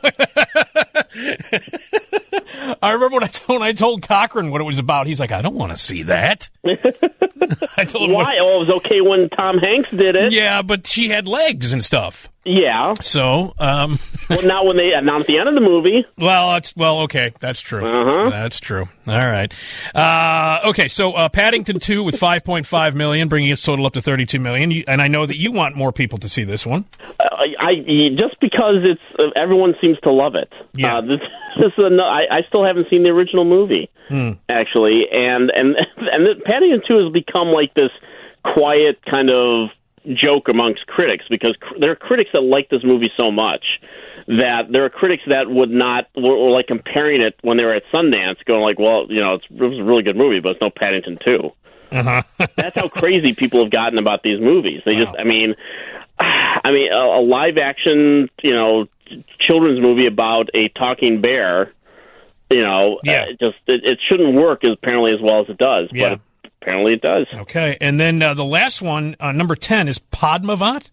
"Yep." I remember when I told when I told Cochran what it was about. He's like, I don't want to see that. I told him, Why? Oh, it was okay when Tom Hanks did it. yeah, but she had legs and stuff. Yeah. So, um, Well, not when they not at the end of the movie. well, it's well, okay, that's true. Uh-huh. That's true. All right. Uh, okay, so uh, Paddington two with five point five million, bringing its total up to thirty-two million. You- And I know that you want more people to see this one. Uh, I, I just because it's uh, everyone seems to love it. Yeah. Uh, this, this is a, no, I, I still haven't seen the original movie Hmm. actually, and and and the, Paddington two has become like this quiet kind of joke amongst critics because cr- there are critics that like this movie so much that there are critics that would not were, were like comparing it when they were at Sundance, going like, well, you know, it's, it was a really good movie, but it's no Paddington two. Uh-huh. That's how crazy people have gotten about these movies. They Wow. just, I mean, I mean, a, a live action, you know, children's movie about a talking bear You know, Yeah. uh, it just it, it shouldn't work as apparently as well as it does, Yeah. but apparently it does. Okay, and then uh, the last one, uh, number ten, is Padmavat.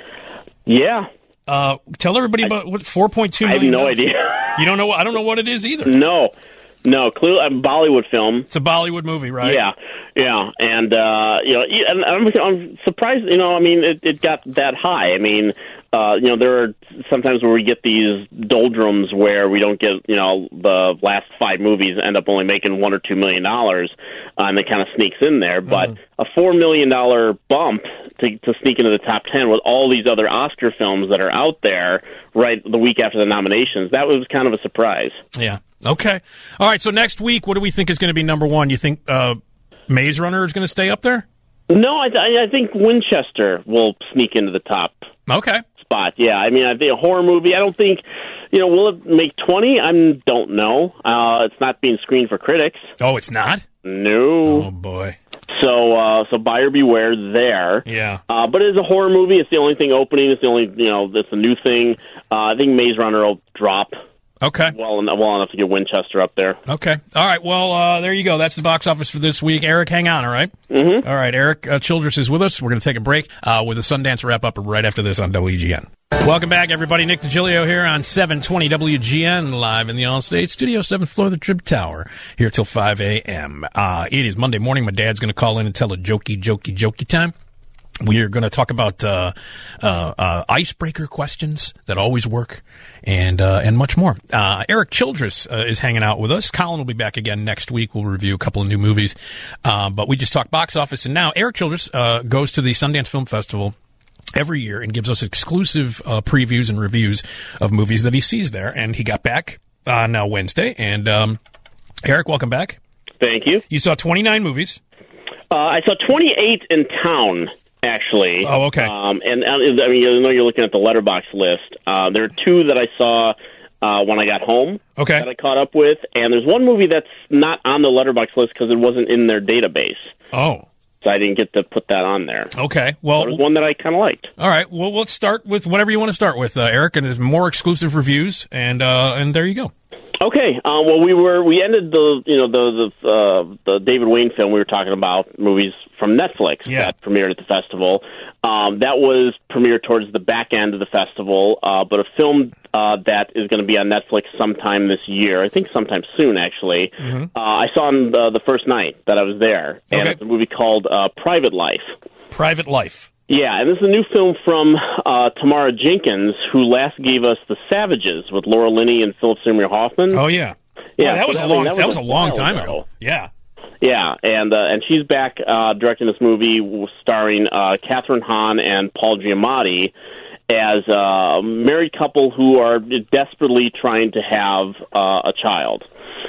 Yeah, Uh, tell everybody about what four point two I have million. no dollars. idea. You don't know? I don't know what it is either. no, no, clearly a Bollywood film. It's a Bollywood movie, right? Yeah, yeah, and uh, you know, and I'm, I'm surprised. You know, I mean, it, it got that high. I mean, uh, you know, there are sometimes where we get these doldrums where we don't get, you know, the last five movies end up only making one or two million dollars, uh, and it kind of sneaks in there. But Mm. a four million dollar bump to, to sneak into the top ten with all these other Oscar films that are out there right the week after the nominations, that was kind of a surprise. Yeah. Okay. All right. So next week, what do we think is going to be number one? You think uh, Maze Runner is going to stay up there? No, I, I think Winchester will sneak into the top Okay. spot. Yeah, I mean, I think a horror movie. I don't think, you know, will it make twenty? I don't know. Uh, it's not being screened for critics. Oh, it's not? No. Oh, boy. So, uh, so buyer beware there. Yeah. Uh, but it is a horror movie. It's the only thing opening. It's the only, you know, it's a new thing. Uh, I think Maze Runner will drop Okay. well enough, well enough to get Winchester up there. Okay. All right. Well, uh, there you go. That's the box office for this week. Eric, hang on, all right? Mm-hmm. All right. Eric uh, Childress is with us. We're going to take a break uh, with a Sundance wrap-up right after this on W G N. Welcome back, everybody. Nick DiGilio here on seven twenty W G N, live in the Allstate Studio, seventh floor of the Trib Tower, here till five a.m. Uh, it is Monday morning. My dad's going to call in and tell a jokey, jokey, jokey time. We are going to talk about uh, uh, uh, icebreaker questions that always work, and uh, and much more. Uh, Eric Childress uh, is hanging out with us. Colin will be back again next week. We'll review a couple of new movies, uh, but we just talked box office, and now Eric Childress uh, goes to the Sundance Film Festival every year and gives us exclusive uh, previews and reviews of movies that he sees there. And he got back on uh, Wednesday. And um, Eric, welcome back. Thank you. You saw twenty-nine movies. Uh, I saw twenty-eight in town, actually. Oh, okay. Um, and uh, I mean, I know you're looking at the Letterboxd list. Uh, there are two that I saw uh, when I got home. Okay. That I caught up with, and there's one movie that's not on the Letterboxd list because it wasn't in their database. Oh. So I didn't get to put that on there. Okay. Well, there was one that I kind of liked. All right. Well, let's start with whatever you want to start with, uh, Eric, and there's more exclusive reviews, and uh, and there you go. Okay. Uh, well, we were we ended the you know the the uh, the David Wayne film. We were talking about movies from Netflix Yeah. that premiered at the festival. Um, that was premiered towards the back end of the festival, uh, but a film uh, that is going to be on Netflix sometime this year. I think sometime soon, actually. Mm-hmm. Uh, I saw on the, the first night that I was there, and Okay. it's a movie called uh, Private Life. Private Life. Yeah, and this is a new film from uh, Tamara Jenkins, who last gave us The Savages with Laura Linney and Philip Seymour Hoffman. Oh yeah. Yeah, Boy, that so was that- a long. that was That was a a long while time ago. ago. Yeah. Yeah, and uh, and she's back uh, directing this movie starring uh, Catherine Hahn and Paul Giamatti as a married couple who are desperately trying to have uh, a child.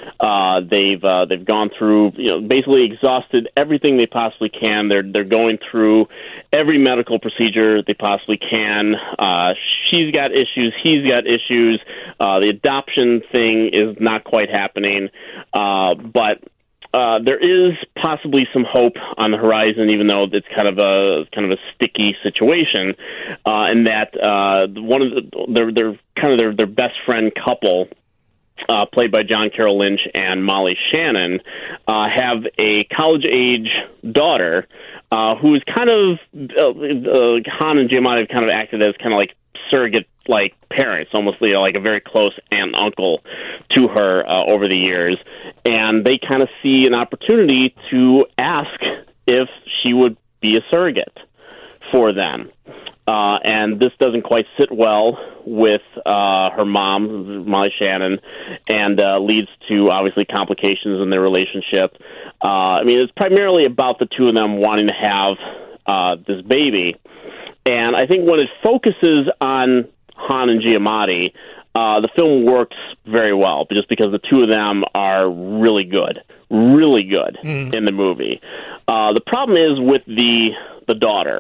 Uh, they've uh, they've gone through, you know, basically exhausted everything they possibly can. They're they're going through every medical procedure they possibly can. Uh, she's got issues. He's got issues. Uh, the adoption thing is not quite happening, uh, but. Uh, there is possibly some hope on the horizon, even though it's kind of a kind of a sticky situation. Uh, in that uh, one of the they're, they're kind of their their best friend couple, uh, played by John Carroll Lynch and Molly Shannon, uh, have a college age daughter uh, who is kind of uh, uh, Han and Giamatti have kind of acted as kind of like surrogate like parents, almost, you know, like a very close aunt and uncle to her uh, over the years, and they kind of see an opportunity to ask if she would be a surrogate for them. Uh, and this doesn't quite sit well with uh, her mom, Molly Shannon, and uh, leads to, obviously, complications in their relationship. Uh, I mean, it's primarily about the two of them wanting to have uh, this baby. And I think when it focuses on Han and Giamatti, uh, the film works very well, just because the two of them are really good, really good mm. in the movie. Uh, the problem is with the the daughter,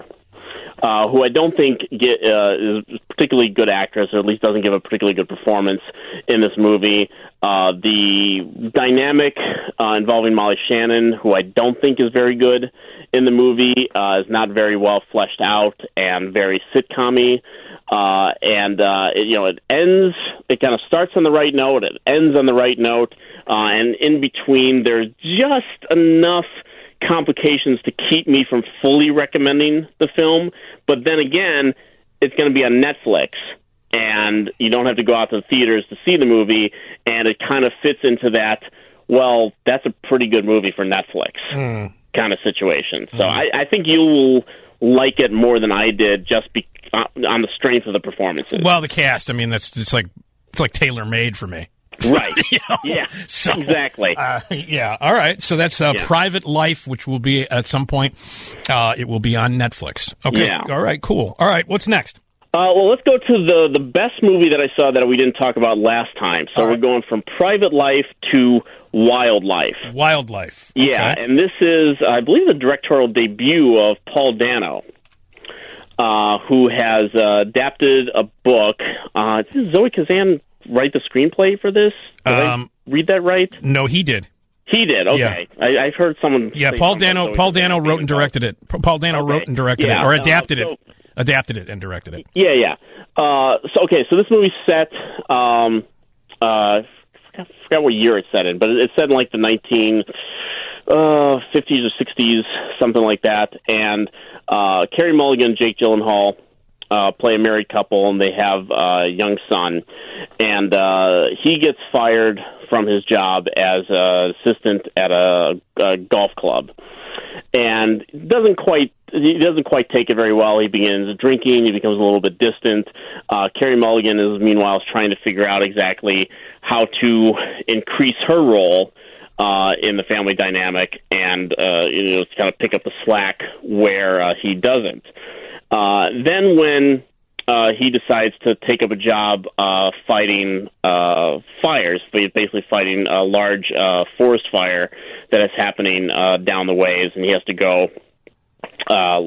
uh, who I don't think get, uh, is a particularly good actress, or at least doesn't give a particularly good performance in this movie. Uh, the dynamic uh, involving Molly Shannon, who I don't think is very good in the movie, uh, is not very well fleshed out and very sitcom-y. Uh, and, uh, it, you know, it ends, it kind of starts on the right note, it ends on the right note, uh, and in between there's just enough complications to keep me from fully recommending the film. But then again, it's going to be on Netflix, and you don't have to go out to the theaters to see the movie, and it kind of fits into that, well, that's a pretty good movie for Netflix mm. kind of situation. So mm. I, I think you will like it more than I did just be, uh, on the strength of the performances. Well, the cast, I mean, that's it's like it's like tailor-made for me. Right. You know? Yeah, so, exactly. Uh, yeah, all right. So that's uh, yeah. Private Life, which will be at some point, uh, it will be on Netflix. Okay, yeah. All right, cool. All right, what's next? Uh, well, let's go to the, the best movie that I saw that we didn't talk about last time. So all we're right. going from Private Life to Wildlife. Wildlife. Yeah, okay. and this is, I believe, the directorial debut of Paul Dano. Uh, who has uh, adapted a book. Uh, did Zoe Kazan write the screenplay for this? Did um, I read that right? No, he did. He did, okay. Yeah. I, I've heard someone Yeah, Paul Dano Paul Dano wrote and directed it. Paul Dano okay. wrote and directed yeah. it, or adapted uh, so, it. Adapted it and directed it. Yeah, yeah. Uh, so, okay, so this movie's set, um, uh, I forgot, forgot what year it's set in, but it's set in like the nineteen fifties or sixties, something like that, and Uh, Carey Mulligan, Jake Gyllenhaal uh, play a married couple, and they have uh, a young son. And uh, he gets fired from his job as an assistant at a, a golf club, and doesn't quite he doesn't quite take it very well. He begins drinking. He becomes a little bit distant. Uh, Carey Mulligan is meanwhile trying to figure out exactly how to increase her role Uh, in the family dynamic, and uh, you know, kind of pick up the slack where uh, he doesn't. Uh, then when uh, he decides to take up a job uh, fighting uh, fires, basically fighting a large uh, forest fire that is happening uh, down the ways, and he has to go uh,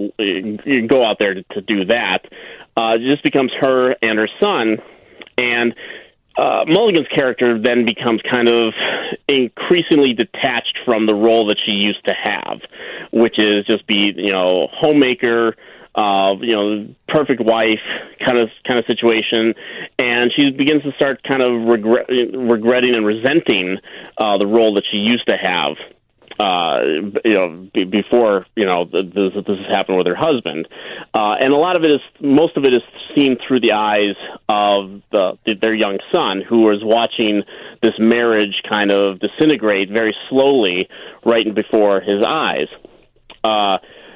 go out there to, to do that. Uh, it just becomes her and her son, and Uh, Mulligan's character then becomes kind of increasingly detached from the role that she used to have, which is just be, you know, homemaker, uh, you know, perfect wife kind of kind of situation, and she begins to start kind of regret, regretting and resenting uh, the role that she used to have. Uh, you know, b- before you know this, this has happened with her husband, uh, and a lot of it is, most of it is seen through the eyes of the, their young son, who is watching this marriage kind of disintegrate very slowly right before his eyes. Uh,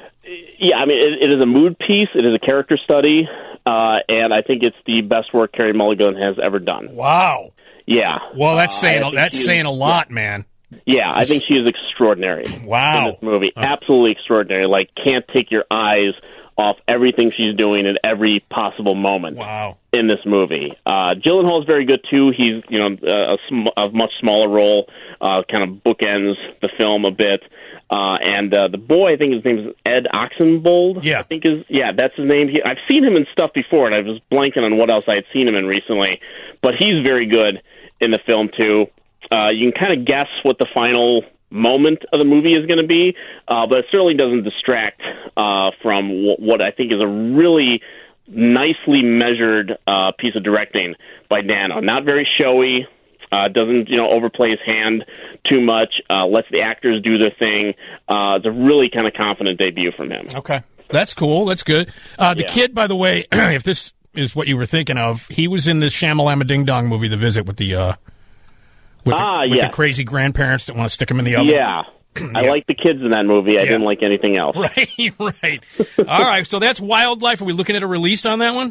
yeah, I mean, it, it is a mood piece. It is a character study, uh, and I think it's the best work Carey Mulligan has ever done. Wow. Yeah. Well, that's saying uh, that's saying a lot, yeah. man. Yeah, I think she is extraordinary. Wow. In this movie. Uh, Absolutely extraordinary. Like, can't take your eyes off everything she's doing at every possible moment wow. in this movie. Uh, Gyllenhaal is very good, too. He's, you know, a, sm- a much smaller role, uh, kind of bookends the film a bit. Uh, and uh, the boy, I think his name is Ed Oxenbould. Yeah. I think is yeah, that's his name. He, I've seen him in stuff before, and I was blanking on what else I had seen him in recently. But he's very good in the film, too. Uh, you can kind of guess what the final moment of the movie is going to be, uh, but it certainly doesn't distract uh, from w- what I think is a really nicely measured uh, piece of directing by Dano. Not very showy, uh, doesn't you know overplay his hand too much, uh, lets the actors do their thing. Uh, it's a really kind of confident debut from him. Okay, that's cool. That's good. Uh, the yeah. kid, by the way, if this is what you were thinking of, he was in the Shamalama Ding Dong movie, The Visit, with the... Uh With, the, ah, with yes. the crazy grandparents that want to stick them in the oven. Yeah. I yeah. like the kids in that movie. I yeah. didn't like anything else. Right, right. All right, so that's Wildlife. Are we looking at a release on that one?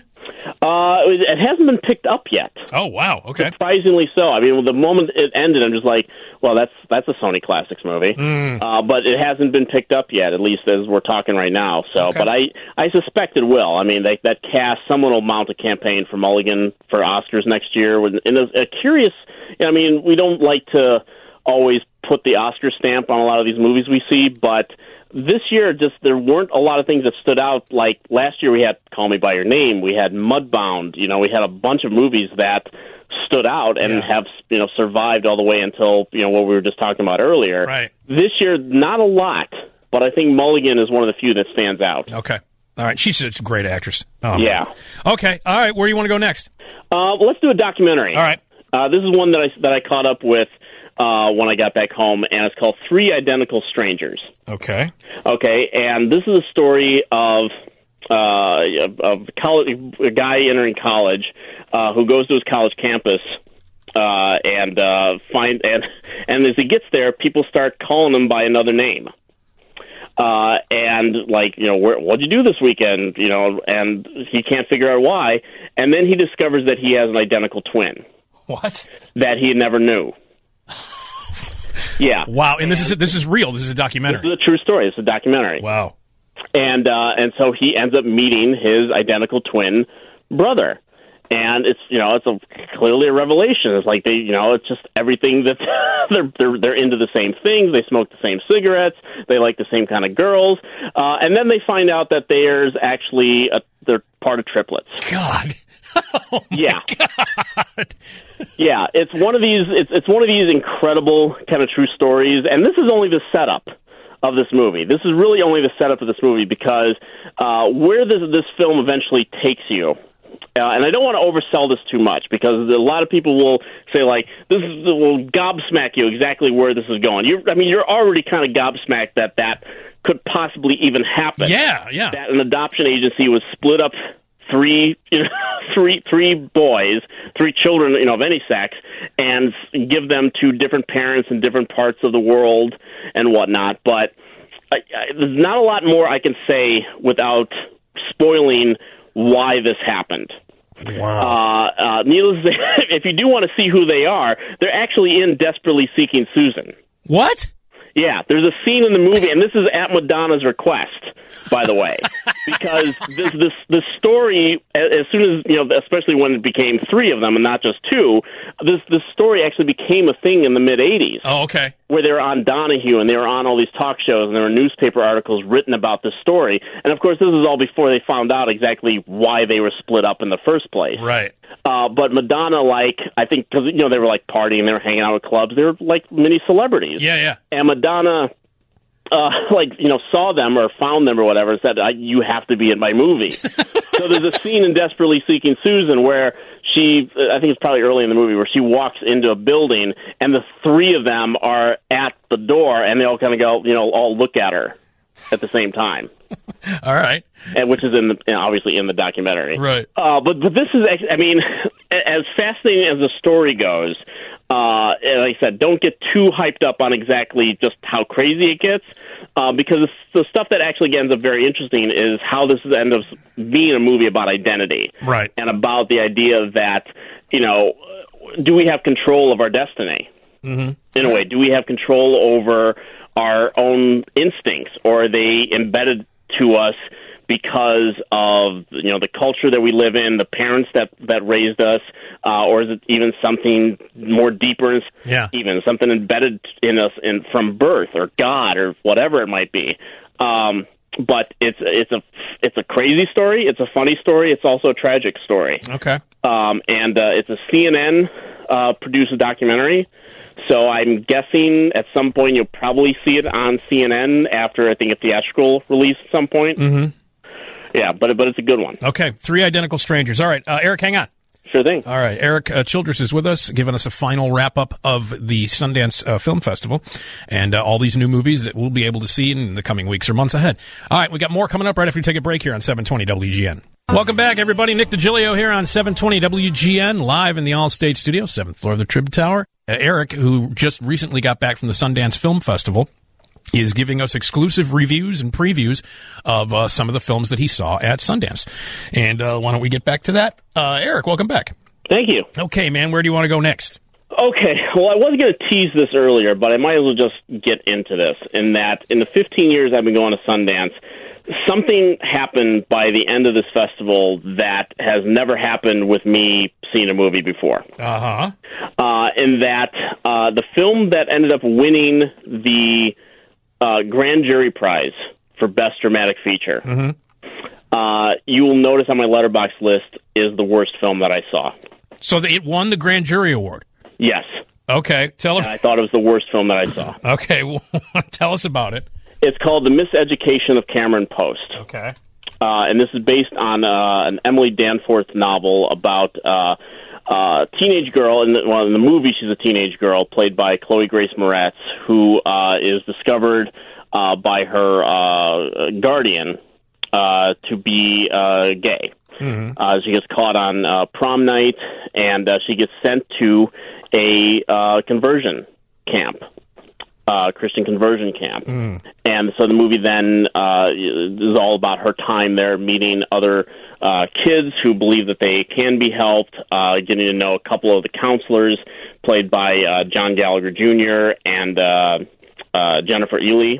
Uh, it hasn't been picked up yet. Oh, wow. Okay. Surprisingly so. I mean, the moment it ended, I'm just like, well, that's that's a Sony Classics movie. Mm. Uh, but it hasn't been picked up yet, at least as we're talking right now. So, okay. But I, I suspect it will. I mean, they, that cast, someone will mount a campaign for Mulligan for Oscars next year. And a, a curious, I mean, we don't like to always put the Oscar stamp on a lot of these movies we see, but this year, just there weren't a lot of things that stood out. Like last year, we had Call Me by Your Name, we had Mudbound. You know, we had a bunch of movies that stood out and yeah. have you know survived all the way until you know what we were just talking about earlier. Right. This year, not a lot, but I think Mulligan is one of the few that stands out. Okay. All right. She's such a great actress. Oh, yeah. Man. Okay. All right. Where do you want to go next? Uh, well, let's do a documentary. All right. Uh, this is one that I that I caught up with uh, when I got back home, and it's called Three Identical Strangers. Okay. Okay, and this is a story of uh, of college, a guy entering college uh, who goes to his college campus uh, and uh, find and and as he gets there, people start calling him by another name. Uh, and like, you know, where, what'd you do this weekend? You know, and he can't figure out why. And then he discovers that he has an identical twin. What? That he never knew. Yeah. Wow. And this is this is real. This is a documentary. This is a true story. It's a documentary. Wow. And uh, and so he ends up meeting his identical twin brother. And it's, you know, it's a, clearly a revelation. It's like they, you know, it's just everything that they're, they're they're into the same things. They smoke the same cigarettes. They like the same kind of girls. Uh, and then they find out that there's actually a, they're part of triplets. God. Oh my yeah. God. Yeah. It's one of these. It's it's one of these incredible kind of true stories. And this is only the setup of this movie. This is really only the setup of this movie because uh, where this this film eventually takes you. Uh, and I don't want to oversell this too much because a lot of people will say, like, this is, will gobsmack you exactly where this is going. You're, I mean, you're already kind of gobsmacked that that could possibly even happen. Yeah, yeah. That an adoption agency would split up three, you know, three, three boys, three children, you know, of any sex, and give them to different parents in different parts of the world and whatnot. But I, I, there's not a lot more I can say without spoiling why this happened. Wow. Uh, uh, needless to say, if you do want to see who they are, they're actually in Desperately Seeking Susan. What? Yeah, there's a scene in the movie, and this is at Madonna's request, by the way, because this this this story, as soon as, you know, especially when it became three of them and not just two, this this story actually became a thing in the mid eighties. Oh, okay. Where they were on Donahue and they were on all these talk shows and there were newspaper articles written about this story. And of course, this is all before they found out exactly why they were split up in the first place. Right. Uh, but Madonna, like, I think, because, you know, they were, like, partying, they were hanging out with clubs, they were, like, mini celebrities. Yeah, yeah. And Madonna, uh, like, you know, saw them or found them or whatever and said, you have to be in my movie. So there's a scene in Desperately Seeking Susan where she, I think it's probably early in the movie, where she walks into a building and the three of them are at the door and they all kind of go, you know, all look at her at the same time. All right. And which is in the, obviously in the documentary. Right. Uh, but, but this is, I mean, as fascinating as the story goes, uh, and like I said, don't get too hyped up on exactly just how crazy it gets, uh, because the stuff that actually ends up very interesting is how this ends up being a movie about identity. Right. And about the idea that, you know, do we have control of our destiny? Mm-hmm. In a way, do we have control over our own instincts, or are they embedded to us because of, you know, the culture that we live in, the parents that, that raised us, uh, or is it even something more deeper, yeah. even something embedded in us in, from birth, or God, or whatever it might be. Um, but it's it's a it's a crazy story. It's a funny story. It's also a tragic story. Okay. Um, and uh, it's a C N N uh, produced documentary. So I'm guessing at some point you'll probably see it on C N N after, I think, a theatrical release at some point. Mm-hmm. Yeah, but but it's a good one. Okay, Three Identical Strangers. All right, uh, Eric, hang on. Sure thing. All right, Eric uh, Childress is with us, giving us a final wrap-up of the Sundance uh, Film Festival and uh, all these new movies that we'll be able to see in the coming weeks or months ahead. All right, we got more coming up right after we take a break here on seven twenty W G N. Welcome back, everybody. Nick DiGilio here on seven twenty W G N, live in the All-State Studio, seventh floor of the Trib Tower. Uh, Eric, who just recently got back from the Sundance Film Festival, is giving us exclusive reviews and previews of uh, some of the films that he saw at Sundance. And uh, why don't we get back to that? Uh, Eric, welcome back. Thank you. Okay, man, where do you want to go next? Okay, well, I was going to tease this earlier, but I might as well just get into this, in that in the fifteen years I've been going to Sundance, something happened by the end of this festival that has never happened with me seeing a movie before. Uh-huh. Uh, in that uh, the film that ended up winning the uh, Grand Jury Prize for Best Dramatic Feature, mm-hmm. uh, you will notice on my Letterboxd list, is the worst film that I saw. So the, it won the Grand Jury Award? Yes. Okay, tell us. I thought it was the worst film that I saw. Okay, well, tell us about it. It's called The Miseducation of Cameron Post. Okay. Uh, and this is based on uh, an Emily Danforth novel about uh, uh, teenage girl, in the, well, in the movie she's a teenage girl, played by Chloe Grace Moretz, who uh, is discovered uh, by her uh, guardian uh, to be uh, gay. Mm-hmm. Uh, she gets caught on uh, prom night, and uh, she gets sent to a uh, conversion camp. Uh, Christian conversion camp. Mm. And so the movie then uh, is all about her time there, meeting other uh, kids who believe that they can be helped, uh, getting to know a couple of the counselors, played by uh, John Gallagher Junior and uh, uh, Jennifer Ely.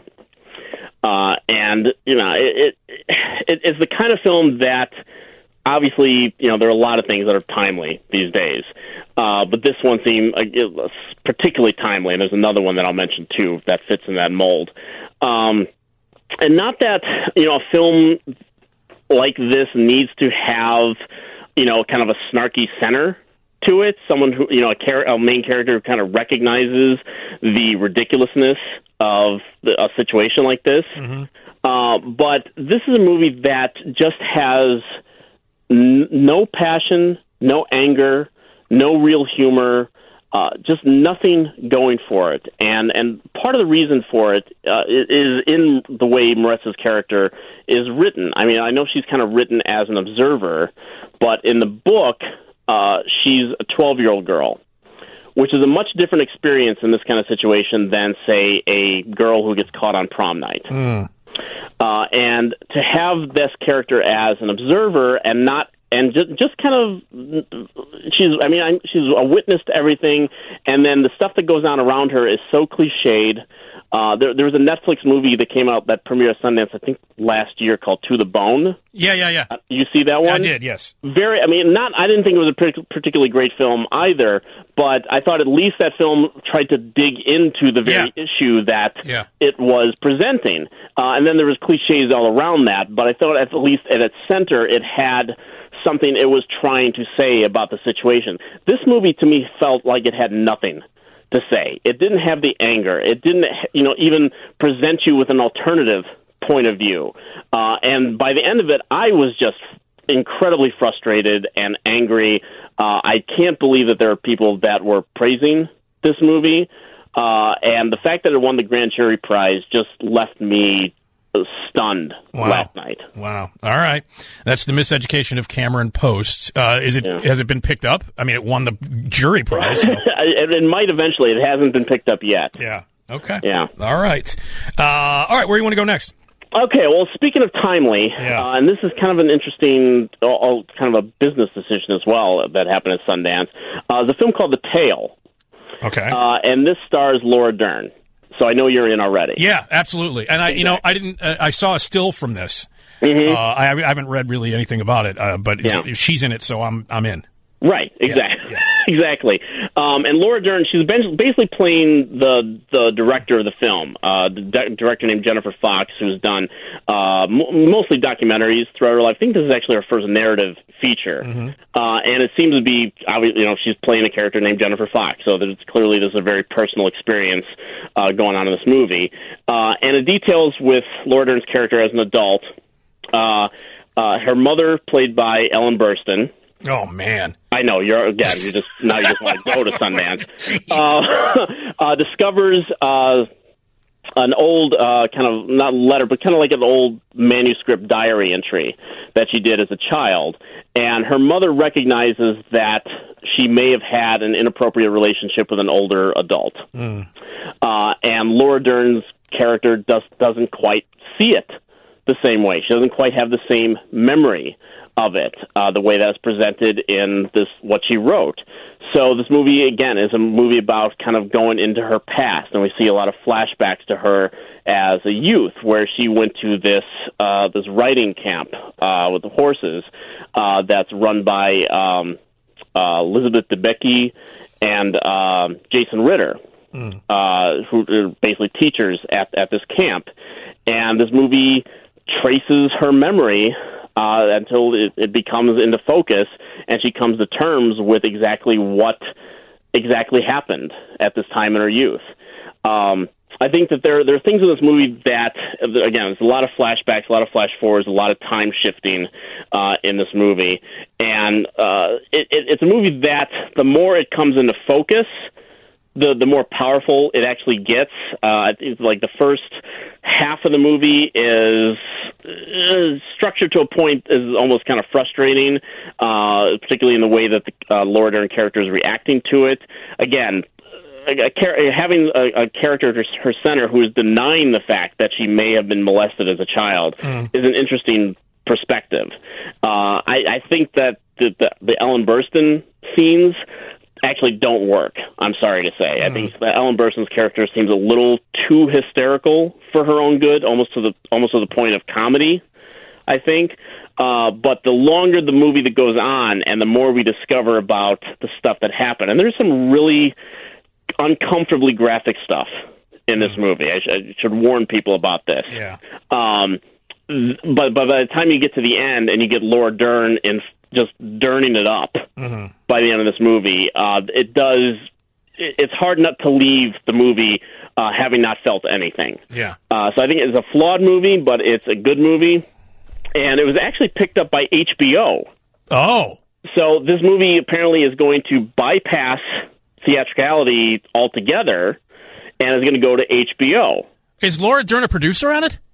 Uh, and, you know, it, it, it, it's the kind of film that, obviously, you know, there are a lot of things that are timely these days. Uh, but this one seemed uh, particularly timely, and there's another one that I'll mention, too, that fits in that mold. Um, and not that, you know, a film like this needs to have, you know, kind of a snarky center to it, someone who, you know, a, char- a main character who kind of recognizes the ridiculousness of the, a situation like this. Mm-hmm. Uh, but this is a movie that just has n- no passion, no anger, no real humor, uh, just nothing going for it. And and part of the reason for it uh, is in the way Moretz's character is written. I mean, I know she's kind of written as an observer, but in the book, uh, she's a twelve-year-old girl, which is a much different experience in this kind of situation than, say, a girl who gets caught on prom night. Mm. Uh, and to have this character as an observer and not And just, just kind of, she's, I mean, I'm, she's a witness to everything, and then the stuff that goes on around her is so cliched. Uh, there, there was a Netflix movie that came out that premiered at Sundance, I think, last year called To the Bone. Yeah, yeah, yeah. Uh, you see that one? I did, yes. Very, I mean, not, I didn't think it was a particularly great film either, but I thought at least that film tried to dig into the very yeah. issue that yeah. it was presenting. Uh, and then there was cliches all around that, but I thought at least at its center it had something it was trying to say about the situation. This movie, to me, felt like it had nothing to say. It didn't have the anger. It didn't, you know, even present you with an alternative point of view. Uh, and by the end of it, I was just incredibly frustrated and angry. Uh, I can't believe that there are people that were praising this movie. Uh, and the fact that it won the Grand Jury Prize just left me stunned wow. last night. Wow. All right. That's The Miseducation of Cameron Post. Uh, is it, yeah. has it been picked up? I mean, it won the jury prize. So. it, it might eventually. It hasn't been picked up yet. Yeah. Okay. Yeah. All right. Uh, all right. Where do you want to go next? Okay. Well, speaking of timely, yeah. uh, and this is kind of an interesting, uh, kind of a business decision as well that happened at Sundance. Uh, the film called The Tale. Okay. Uh, and this stars Laura Dern. So I know you're in already. Yeah, absolutely. And I, exactly. you know, I didn't. Uh, I saw a still from this. Mm-hmm. Uh, I, I haven't read really anything about it, uh, but yeah. she's in it, so I'm I'm in. Right. Exactly. Yeah, yeah. Exactly. Um, and Laura Dern, she's been basically playing the the director of the film, uh, the de- director named Jennifer Fox, who's done uh, m- mostly documentaries throughout her life. I think this is actually her first narrative feature, mm-hmm. uh, and it seems to be, you know, she's playing a character named Jennifer Fox. So there's clearly this is a very personal experience uh, going on in this movie, uh, and it details with Laura Dern's character as an adult. Uh, uh, her mother, played by Ellen Burstyn. Oh man! I know you're again. You just now you just want to go to Sundance. Uh, uh, discovers uh, an old uh, kind of not letter, but kind of like an old manuscript diary entry that she did as a child, and her mother recognizes that she may have had an inappropriate relationship with an older adult. Mm. Uh, and Laura Dern's character does doesn't quite see it the same way. She doesn't quite have the same memory of it, uh, the way that's presented in this what she wrote. So this movie, again, is a movie about kind of going into her past, and we see a lot of flashbacks to her as a youth, where she went to this uh, this riding camp uh, with the horses uh, that's run by um, uh, Elizabeth Debicki and uh, Jason Ritter, mm. uh, who are basically teachers at, at this camp. And this movie traces her memory Uh, until it, it becomes into focus, and she comes to terms with exactly what exactly happened at this time in her youth. Um, I think that there there are things in this movie that, again, there's a lot of flashbacks, a lot of flash forwards, a lot of time shifting uh, in this movie, and uh, it, it, it's a movie that the more it comes into focus, the the more powerful it actually gets. Uh, it's like the first half of the movie is uh, structured to a point is almost kind of frustrating, uh, particularly in the way that the uh, Laura Dern character is reacting to it. Again, a, a char- having a, a character at her, her center who is denying the fact that she may have been molested as a child mm. is an interesting perspective. Uh, I, I think that the, the, the Ellen Burstyn scenes actually don't work. I'm sorry to say. Mm. I think that Ellen Burstyn's character seems a little too hysterical for her own good, almost to the almost to the point of comedy, I think. Uh, but the longer the movie that goes on, and the more we discover about the stuff that happened, and there's some really uncomfortably graphic stuff in this mm. movie. I, sh- I should warn people about this. Yeah. Um, but, but by the time you get to the end and you get Laura Dern in just durning it up mm-hmm. by the end of this movie, uh, it does. It's hard not to leave the movie uh, having not felt anything. Yeah. Uh, so I think it's a flawed movie, but it's a good movie, and it was actually picked up by H B O. Oh. So this movie apparently is going to bypass theatricality altogether, and is going to go to H B O. Is Laura Dern a producer on it?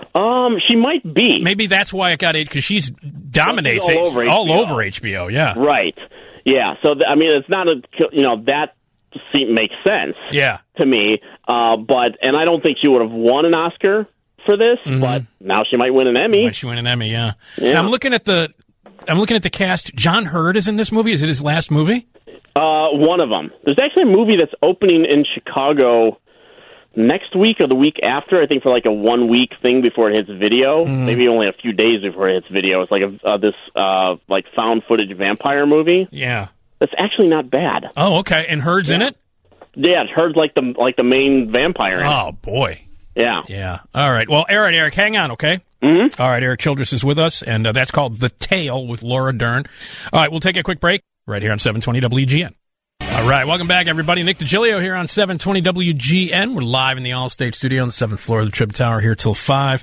Um, she might be. Maybe that's why it got eight, because she's dominates all, over, all over H B O. Yeah, right. Yeah. So th- I mean, it's not a you know that seem, makes sense. Yeah. To me, uh, but and I don't think she would have won an Oscar for this, mm-hmm. but now she might win an Emmy. Might she win an Emmy? Yeah. yeah. I'm looking at the I'm looking at the cast. John Hurd is in this movie. Is it his last movie? Uh, one of them. There's actually a movie that's opening in Chicago next week or the week after, I think, for like a one-week thing before it hits video. Mm. Maybe only a few days before it hits video. It's like a, uh, this uh, like found-footage vampire movie. Yeah. That's actually not bad. Oh, okay. And Hurd's yeah. in it? Yeah, Hurd's like the like the main vampire in Oh, it. boy. Yeah. Yeah. All right. Well, all right, Eric, hang on, okay? Mm-hmm. All right, Eric Childress is with us, and uh, that's called The Tale with Laura Dern. All right, we'll take a quick break right here on seven twenty W G N. All right, welcome back, everybody. Nick DiGilio here on seven twenty W G N. We're live in the Allstate studio on the seventh floor of the Trib Tower here till five.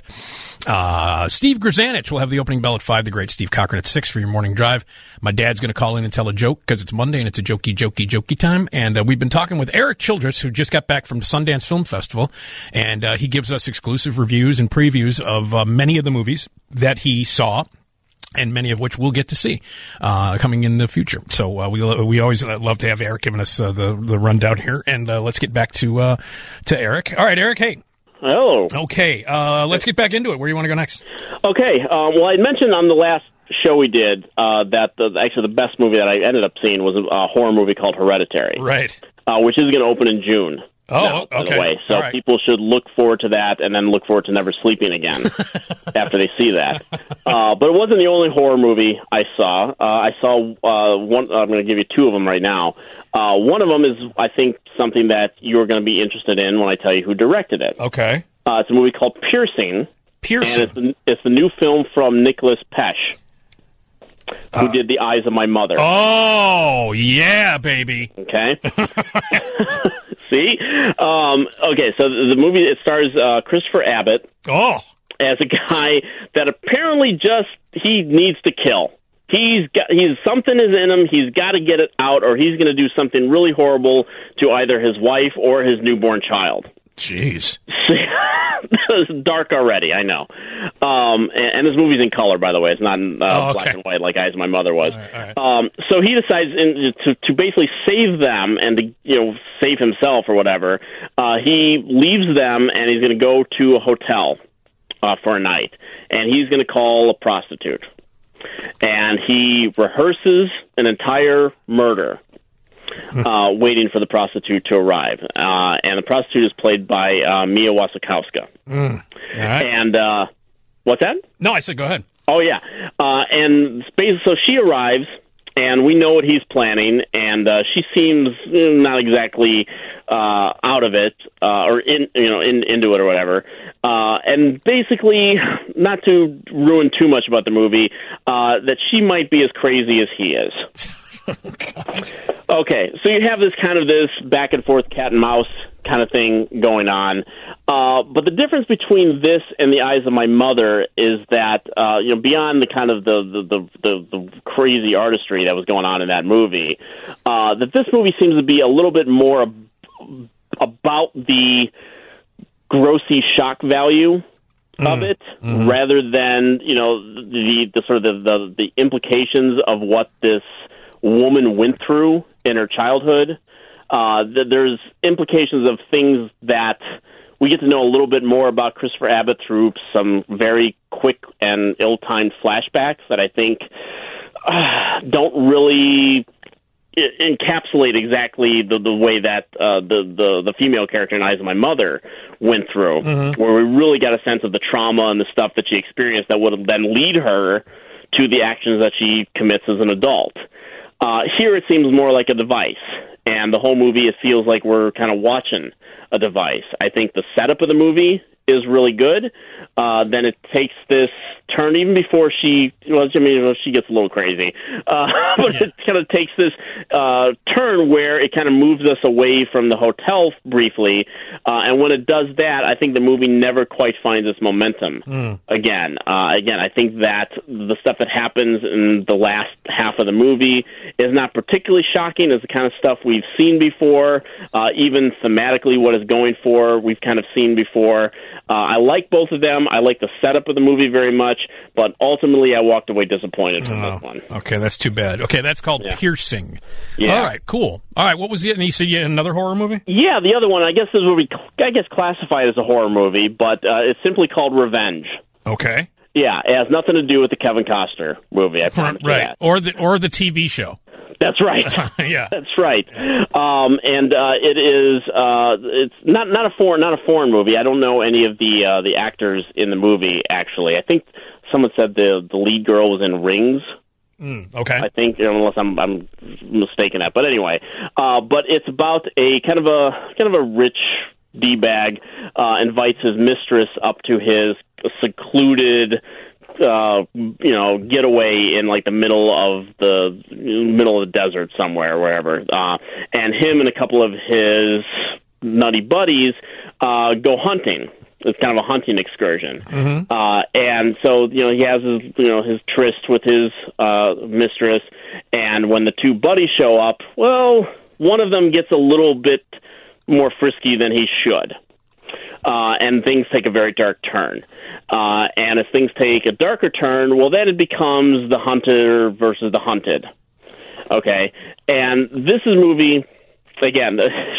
Uh, Steve Grzanich will have the opening bell at five. The great Steve Cochran at six for your morning drive. My dad's going to call in and tell a joke because it's Monday and it's a jokey, jokey, jokey time. And uh, we've been talking with Eric Childress, who just got back from Sundance Film Festival. And uh, he gives us exclusive reviews and previews of uh, many of the movies that he saw, and many of which we'll get to see uh, coming in the future. So uh, we we always love to have Eric giving us uh, the the rundown here. And uh, let's get back to uh, to Eric. All right, Eric. Hey. Hello. Okay. Uh, let's get back into it. Where do you want to go next? Okay. Um, well, I mentioned on the last show we did uh, that the, actually the best movie that I ended up seeing was a, a horror movie called Hereditary. Right. Uh, which is going to open in June. Oh, now, okay. By the way. So right. people should look forward to that and then look forward to never sleeping again after they see that. Uh, but it wasn't the only horror movie I saw. Uh, I saw uh, one. I'm going to give you two of them right now. Uh, one of them is, I think, something that you're going to be interested in when I tell you who directed it. Okay. Uh, it's a movie called Piercing. Piercing. And it's the, it's the new film from Nicholas Pesce, who uh, did The Eyes of My Mother. Oh, yeah, baby. Okay. See? Um, okay, so the movie, it stars uh, Christopher Abbott. Oh. As a guy that apparently just, he needs to kill. He's got, he's, something is in him, he's got to get it out, or he's going to do something really horrible to either his wife or his newborn child. Jeez. It's dark already, I know. Um, and, and this movie's in color, by the way. It's not in uh, oh, okay. black and white like Eyes of My Mother was. All right, all right. Um, so he decides in, to, to basically save them and to you know save himself or whatever. Uh, he leaves them and he's going to go to a hotel uh, for a night. And he's going to call a prostitute. And he rehearses an entire murder. Uh, waiting for the prostitute to arrive. Uh, and the prostitute is played by uh, Mia Wasikowska. Mm. Right. And, uh, what's that? No, I said go ahead. Oh, yeah. Uh, and so she arrives, and we know what he's planning, and uh, she seems not exactly uh, out of it, uh, or in, you know, in, into it or whatever. Uh, and basically, not to ruin too much about the movie, uh, that she might be as crazy as he is. Okay, so you have this kind of this back and forth cat and mouse kind of thing going on. Uh, but the difference between this and The Eyes of My Mother is that, uh, you know, beyond the kind of the, the, the, the, the crazy artistry that was going on in that movie, uh, that this movie seems to be a little bit more ab- about the grossy shock value of it, mm-hmm. rather than, you know, the, the sort of the, the, the implications of what this woman went through in her childhood. Uh, there's implications of things that we get to know a little bit more about Christopher Abbott through some very quick and ill-timed flashbacks that I think uh, don't really encapsulate exactly the, the way that uh, the, the, the female character in Eyes of My Mother went through, mm-hmm. where we really got a sense of the trauma and the stuff that she experienced that would then lead her to the actions that she commits as an adult. Uh, here it seems more like a device, and the whole movie, it feels like we're kind of watching a device. I think the setup of the movie is really good. Uh, then it takes this turn, even before she, well, I mean, she gets a little crazy, uh, but yeah. it kind of takes this uh, turn where it kind of moves us away from the hotel briefly, uh, and when it does that, I think the movie never quite finds its momentum mm. again. Uh, again, I think that the stuff that happens in the last half of the movie is not particularly shocking. It's the kind of stuff we've seen before, uh, even thematically what it's going for, we've kind of seen before. Uh, I like both of them. I like the setup of the movie very much, but ultimately I walked away disappointed from oh, this one. Okay, that's too bad. Okay, that's called yeah. Piercing. Yeah. All right, cool. All right, what was it? And you said you had another horror movie? Yeah, the other one, I guess this would be, I guess, classified as a horror movie, but uh, it's simply called Revenge. Okay. Yeah, it has nothing to do with the Kevin Costner movie, I promise right. you that. Or the, or the T V show. That's right. yeah, that's right. Um, and uh, it is uh, it's not not a foreign not a foreign movie. I don't know any of the uh, the actors in the movie. Actually, I think someone said the the lead girl was in Rings. Mm, okay, I think, unless I'm I'm mistaken that. But anyway, uh, but it's about a kind of a kind of a rich D-bag uh, invites his mistress up to his secluded, Uh, you know, getaway in like the middle of the middle of the desert somewhere, wherever. Uh, and him and a couple of his nutty buddies uh, go hunting. It's kind of a hunting excursion. Mm-hmm. Uh, and so, you know, he has his, you know, his tryst with his uh, mistress. And when the two buddies show up, well, one of them gets a little bit more frisky than he should. Uh, and things take a very dark turn. Uh, and as things take a darker turn, well, then it becomes the hunter versus the hunted. Okay? And this is a movie, again,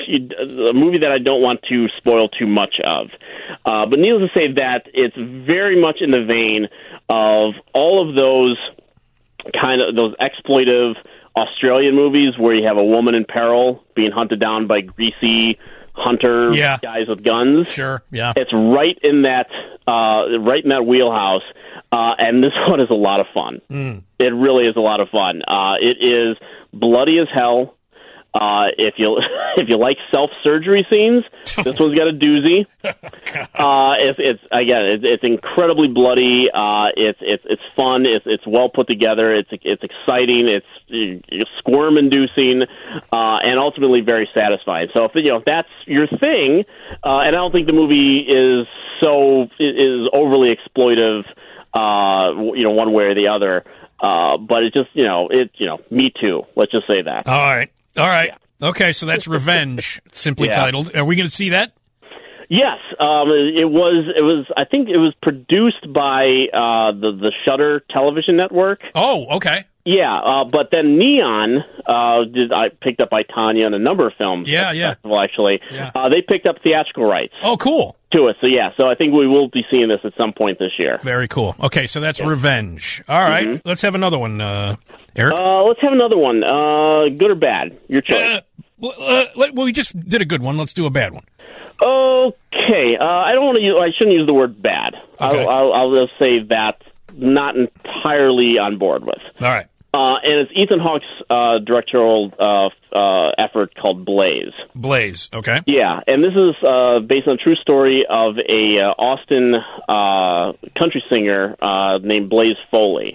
a movie that I don't want to spoil too much of. Uh, but needless to say that it's very much in the vein of all of those kind of, those exploitive Australian movies where you have a woman in peril being hunted down by greasy hunter yeah. guys with guns. Sure, yeah. It's right in that uh, right in that wheelhouse, uh, and this one is a lot of fun. Mm. It really is a lot of fun. Uh, it is bloody as hell. Uh, if you if you like self surgery scenes, this one's got a doozy. Uh, it's it's again it's, it's incredibly bloody. Uh, it's it's it's fun. It's it's well put together. It's it's exciting. It's, it's squirm inducing, uh, and ultimately very satisfying. So if you know if that's your thing, uh, and I don't think the movie is so is overly exploitive, uh, you know, one way or the other. Uh, but it just you know it you know me too. Let's just say that. All right. All right. Yeah. Okay, so that's Revenge, simply yeah. titled. Are we going to see that? Yes, um, it was. It was. I think it was produced by uh, the the Shudder television network. Oh, okay. Yeah, uh, but then Neon uh, did. I picked up by Tanya and a number of films. Yeah, yeah. Festival, actually, yeah. Uh, they picked up theatrical rights. Oh, cool. To it. So yeah. So I think we will be seeing this at some point this year. Very cool. Okay, so that's yeah. Revenge. All right, mm-hmm. let's have another one, uh, Eric. Uh, let's have another one. Uh, good or bad? Your choice. Uh, well, uh, well, we just did a good one. Let's do a bad one. Okay. Uh, I don't want to use. I shouldn't use the word bad. Okay. I'll, I'll, I'll just say that not entirely on board with. All right. Uh, and it's Ethan Hawke's uh, directorial uh, uh, effort called Blaze. Blaze, okay. Yeah, and this is uh, based on a true story of a uh, Austin uh, country singer uh, named Blaze Foley.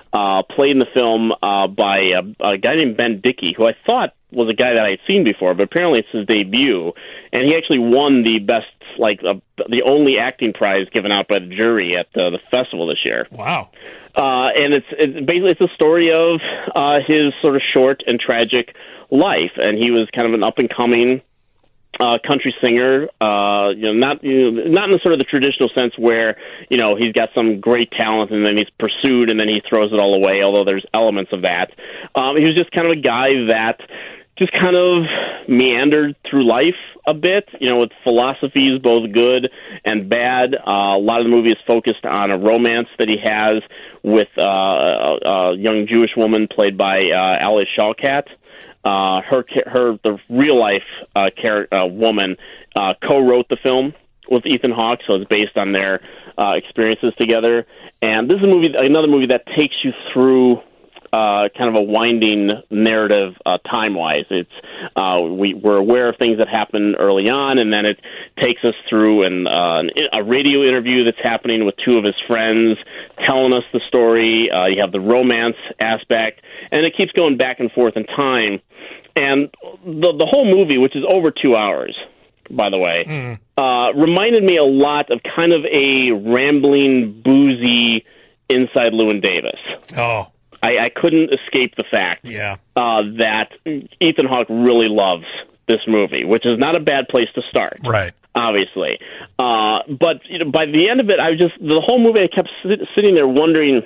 uh, played in the film uh, by a, a guy named Ben Dickey, who I thought was a guy that I had seen before, but apparently it's his debut, and he actually won the best, like uh, the only acting prize given out by the jury at uh, the festival this year. Wow. Uh, and it's, it's basically it's a story of uh, his sort of short and tragic life, and he was kind of an up and coming uh, country singer. Uh, you know, not you know, not in the sort of the traditional sense where you know he's got some great talent and then he's pursued and then he throws it all away. Although there's elements of that. Um, he was just kind of a guy that just kind of meandered through life a bit, you know, with philosophies both good and bad. Uh, a lot of the movie is focused on a romance that he has with uh, a, a young Jewish woman played by uh, Alice Shawkat. Uh, her, her, the real life uh, char- uh, woman uh, co-wrote the film with Ethan Hawke, so it's based on their uh, experiences together. And this is a movie, another movie that takes you through Uh, kind of a winding narrative uh, time-wise. It's uh, we, we're aware of things that happened early on, and then it takes us through an, uh, an, a radio interview that's happening with two of his friends, telling us the story. Uh, you have the romance aspect, and it keeps going back and forth in time. And the the whole movie, which is over two hours, by the way, mm. uh, reminded me a lot of kind of a rambling, boozy Inside Llewyn Davis. Oh. I, I couldn't escape the fact yeah. uh, that Ethan Hawke really loves this movie, which is not a bad place to start, right? Obviously, uh, but you know, by the end of it, I was just the whole movie. I kept sit, sitting there wondering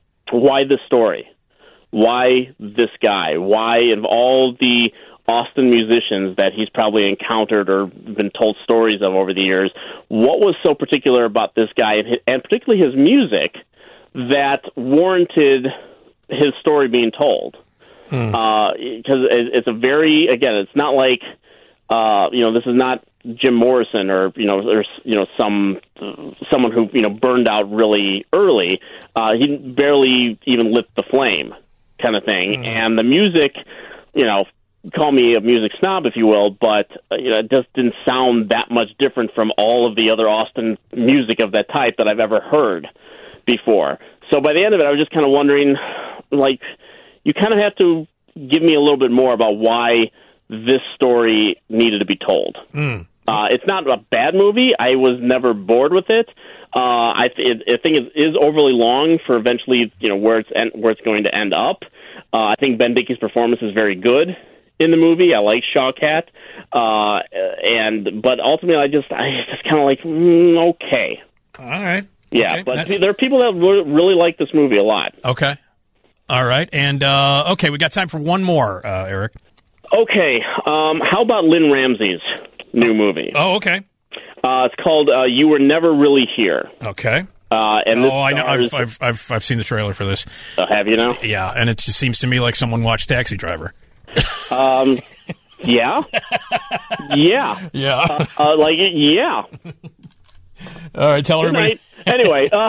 why this story, why this guy, why of all the Austin musicians that he's probably encountered or been told stories of over the years, what was so particular about this guy and, his, and particularly his music that warranted his story being told. Hmm. Uh, because it's a very, again, it's not like, uh, you know, this is not Jim Morrison or, you know, or, you know, some, uh, someone who, you know, burned out really early. Uh, he barely even lit the flame kind of thing. Hmm. And the music, you know, call me a music snob, if you will, but, uh, you know, it just didn't sound that much different from all of the other Austin music of that type that I've ever heard before. So by the end of it, I was just kind of wondering, like, you kind of have to give me a little bit more about why this story needed to be told. Mm. Uh, it's not a bad movie. I was never bored with it. Uh, I, th- I think it is overly long for eventually, you know, where it's en- where it's going to end up. Uh, I think Ben Dickey's performance is very good in the movie. I like Shawkat, uh, and but ultimately, I just I just kind of like mm, okay, all right. Yeah, okay, but that's... there are people that really like this movie a lot. Okay. All right. And, uh, okay, we got time for one more, uh, Eric. Okay. Um, how about Lynn Ramsey's new movie? Oh, okay. Uh, it's called uh, You Were Never Really Here. Okay. Uh, and oh, this I know. stars... I've, I've, I've, I've seen the trailer for this. Uh, have you now? Yeah, and it just seems to me like someone watched Taxi Driver. um, yeah. yeah. Yeah. Uh, uh, like, yeah. All right, tell Good everybody. Night. Anyway, uh,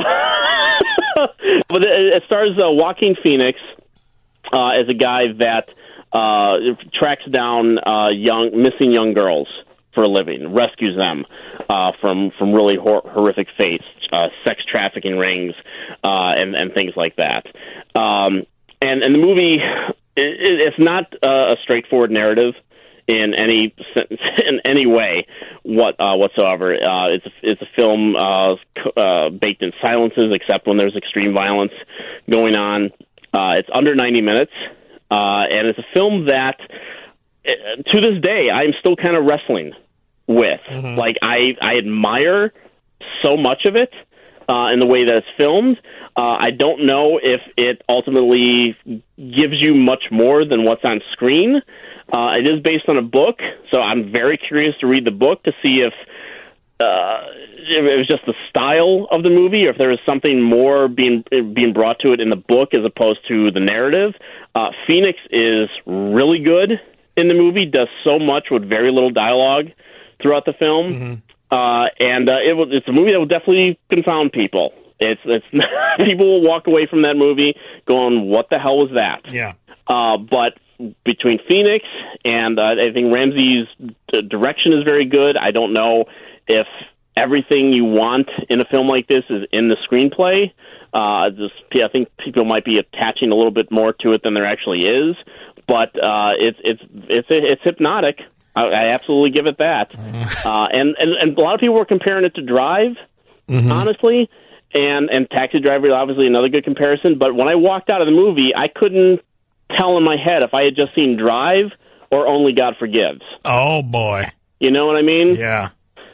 but it, it stars uh, Joaquin Phoenix uh, as a guy that uh, tracks down uh, young, missing young girls for a living, rescues them uh, from from really hor- horrific fates, uh, sex trafficking rings, uh, and and things like that. Um, and and the movie, it, it's not uh, a straightforward narrative in any in any way what uh, whatsoever. Uh, it's a, it's a film uh, uh, baked in silences, except when there's extreme violence going on. Uh, it's under ninety minutes, uh, and it's a film that, uh, to this day, I'm still kind of wrestling with. Mm-hmm. Like I, I admire so much of it uh, in the way that it's filmed. Uh, I don't know if it ultimately gives you much more than what's on screen. Uh, it is based on a book, so I'm very curious to read the book to see if, uh, if it was just the style of the movie or if there was something more being being brought to it in the book as opposed to the narrative. Uh, Phoenix is really good in the movie, does so much with very little dialogue throughout the film, mm-hmm. uh, and uh, it will, it's a movie that will definitely confound people. It's it's people will walk away from that movie going, "What the hell was that?" Yeah, uh, but. Between Phoenix and uh, I think Ramsey's d- direction is very good. I don't know if everything you want in a film like this is in the screenplay. Uh, just, I think people might be attaching a little bit more to it than there actually is, but uh, it's it's it's it's hypnotic. I, I absolutely give it that. Uh, and, and and a lot of people were comparing it to Drive, mm-hmm. honestly, and and Taxi Driver is obviously another good comparison. But when I walked out of the movie, I couldn't tell in my head if I had just seen Drive or Only God Forgives. Oh boy, you know what I mean? Yeah.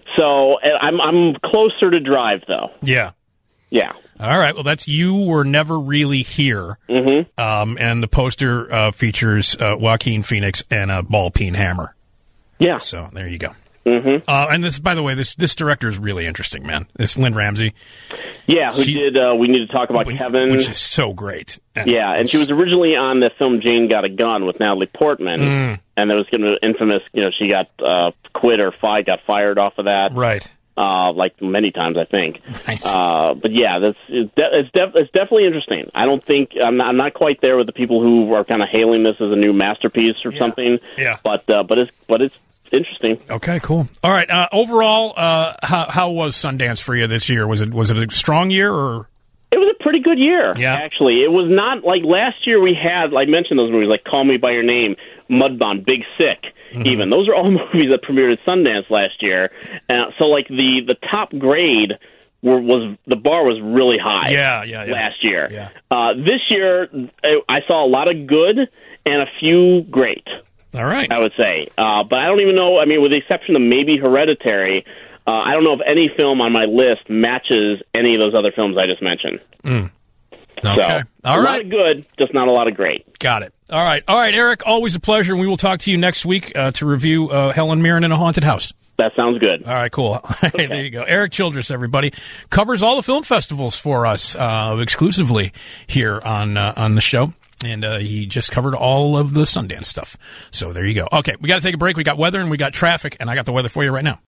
So I'm I'm closer to Drive though. Yeah. Yeah. All right. Well, that's You Were Never Really Here. Mm-hmm. Um, and the poster uh, features uh, Joaquin Phoenix and a ball peen hammer. Yeah. So there you go. Mm-hmm. Uh, and this, by the way, this this director is really interesting, man. This Lynn Ramsey. Yeah, who She's, did uh, We Need to Talk About which, Kevin. Which is so great. And yeah, and she was originally on the film Jane Got a Gun with Natalie Portman. Mm. And there was going to be infamous, you know, she got uh, quit or fired, got fired off of that. Right. Uh, like many times, I think. Right. Uh, but yeah, that's it's, de- it's, def- it's definitely interesting. I don't think I'm not, I'm not quite there with the people who are kind of hailing this as a new masterpiece or yeah. something. Yeah. But uh, but it's but it's interesting. Okay, cool. All right. Uh, overall, uh, how how was Sundance for you this year? Was it was it a strong year or? It was a pretty good year. Yeah. Actually, it was not like last year. We had, like, I mentioned those movies like Call Me by Your Name, Mudbound, Big Sick. Mm-hmm. Even those are all movies that premiered at Sundance last year. Uh, so, like the the top grade were, was the bar was really high. Yeah, yeah, yeah. Last year, yeah. Uh, this year I, I saw a lot of good and a few great. All right, I would say, uh, but I don't even know. I mean, with the exception of maybe Hereditary, uh, I don't know if any film on my list matches any of those other films I just mentioned. Mm. Okay. So, all a right. lot of good, just not a lot of great. Got it. All right. All right, Eric, always a pleasure, and we will talk to you next week uh, to review uh, Helen Mirren in a Haunted House. That sounds good. All right, cool. Okay. There you go. Eric Childress, everybody, covers all the film festivals for us uh, exclusively here on uh, on the show. And uh, he just covered all of the Sundance stuff. So there you go. Okay, we got to take a break. We got weather and we got traffic, and I got the weather for you right now.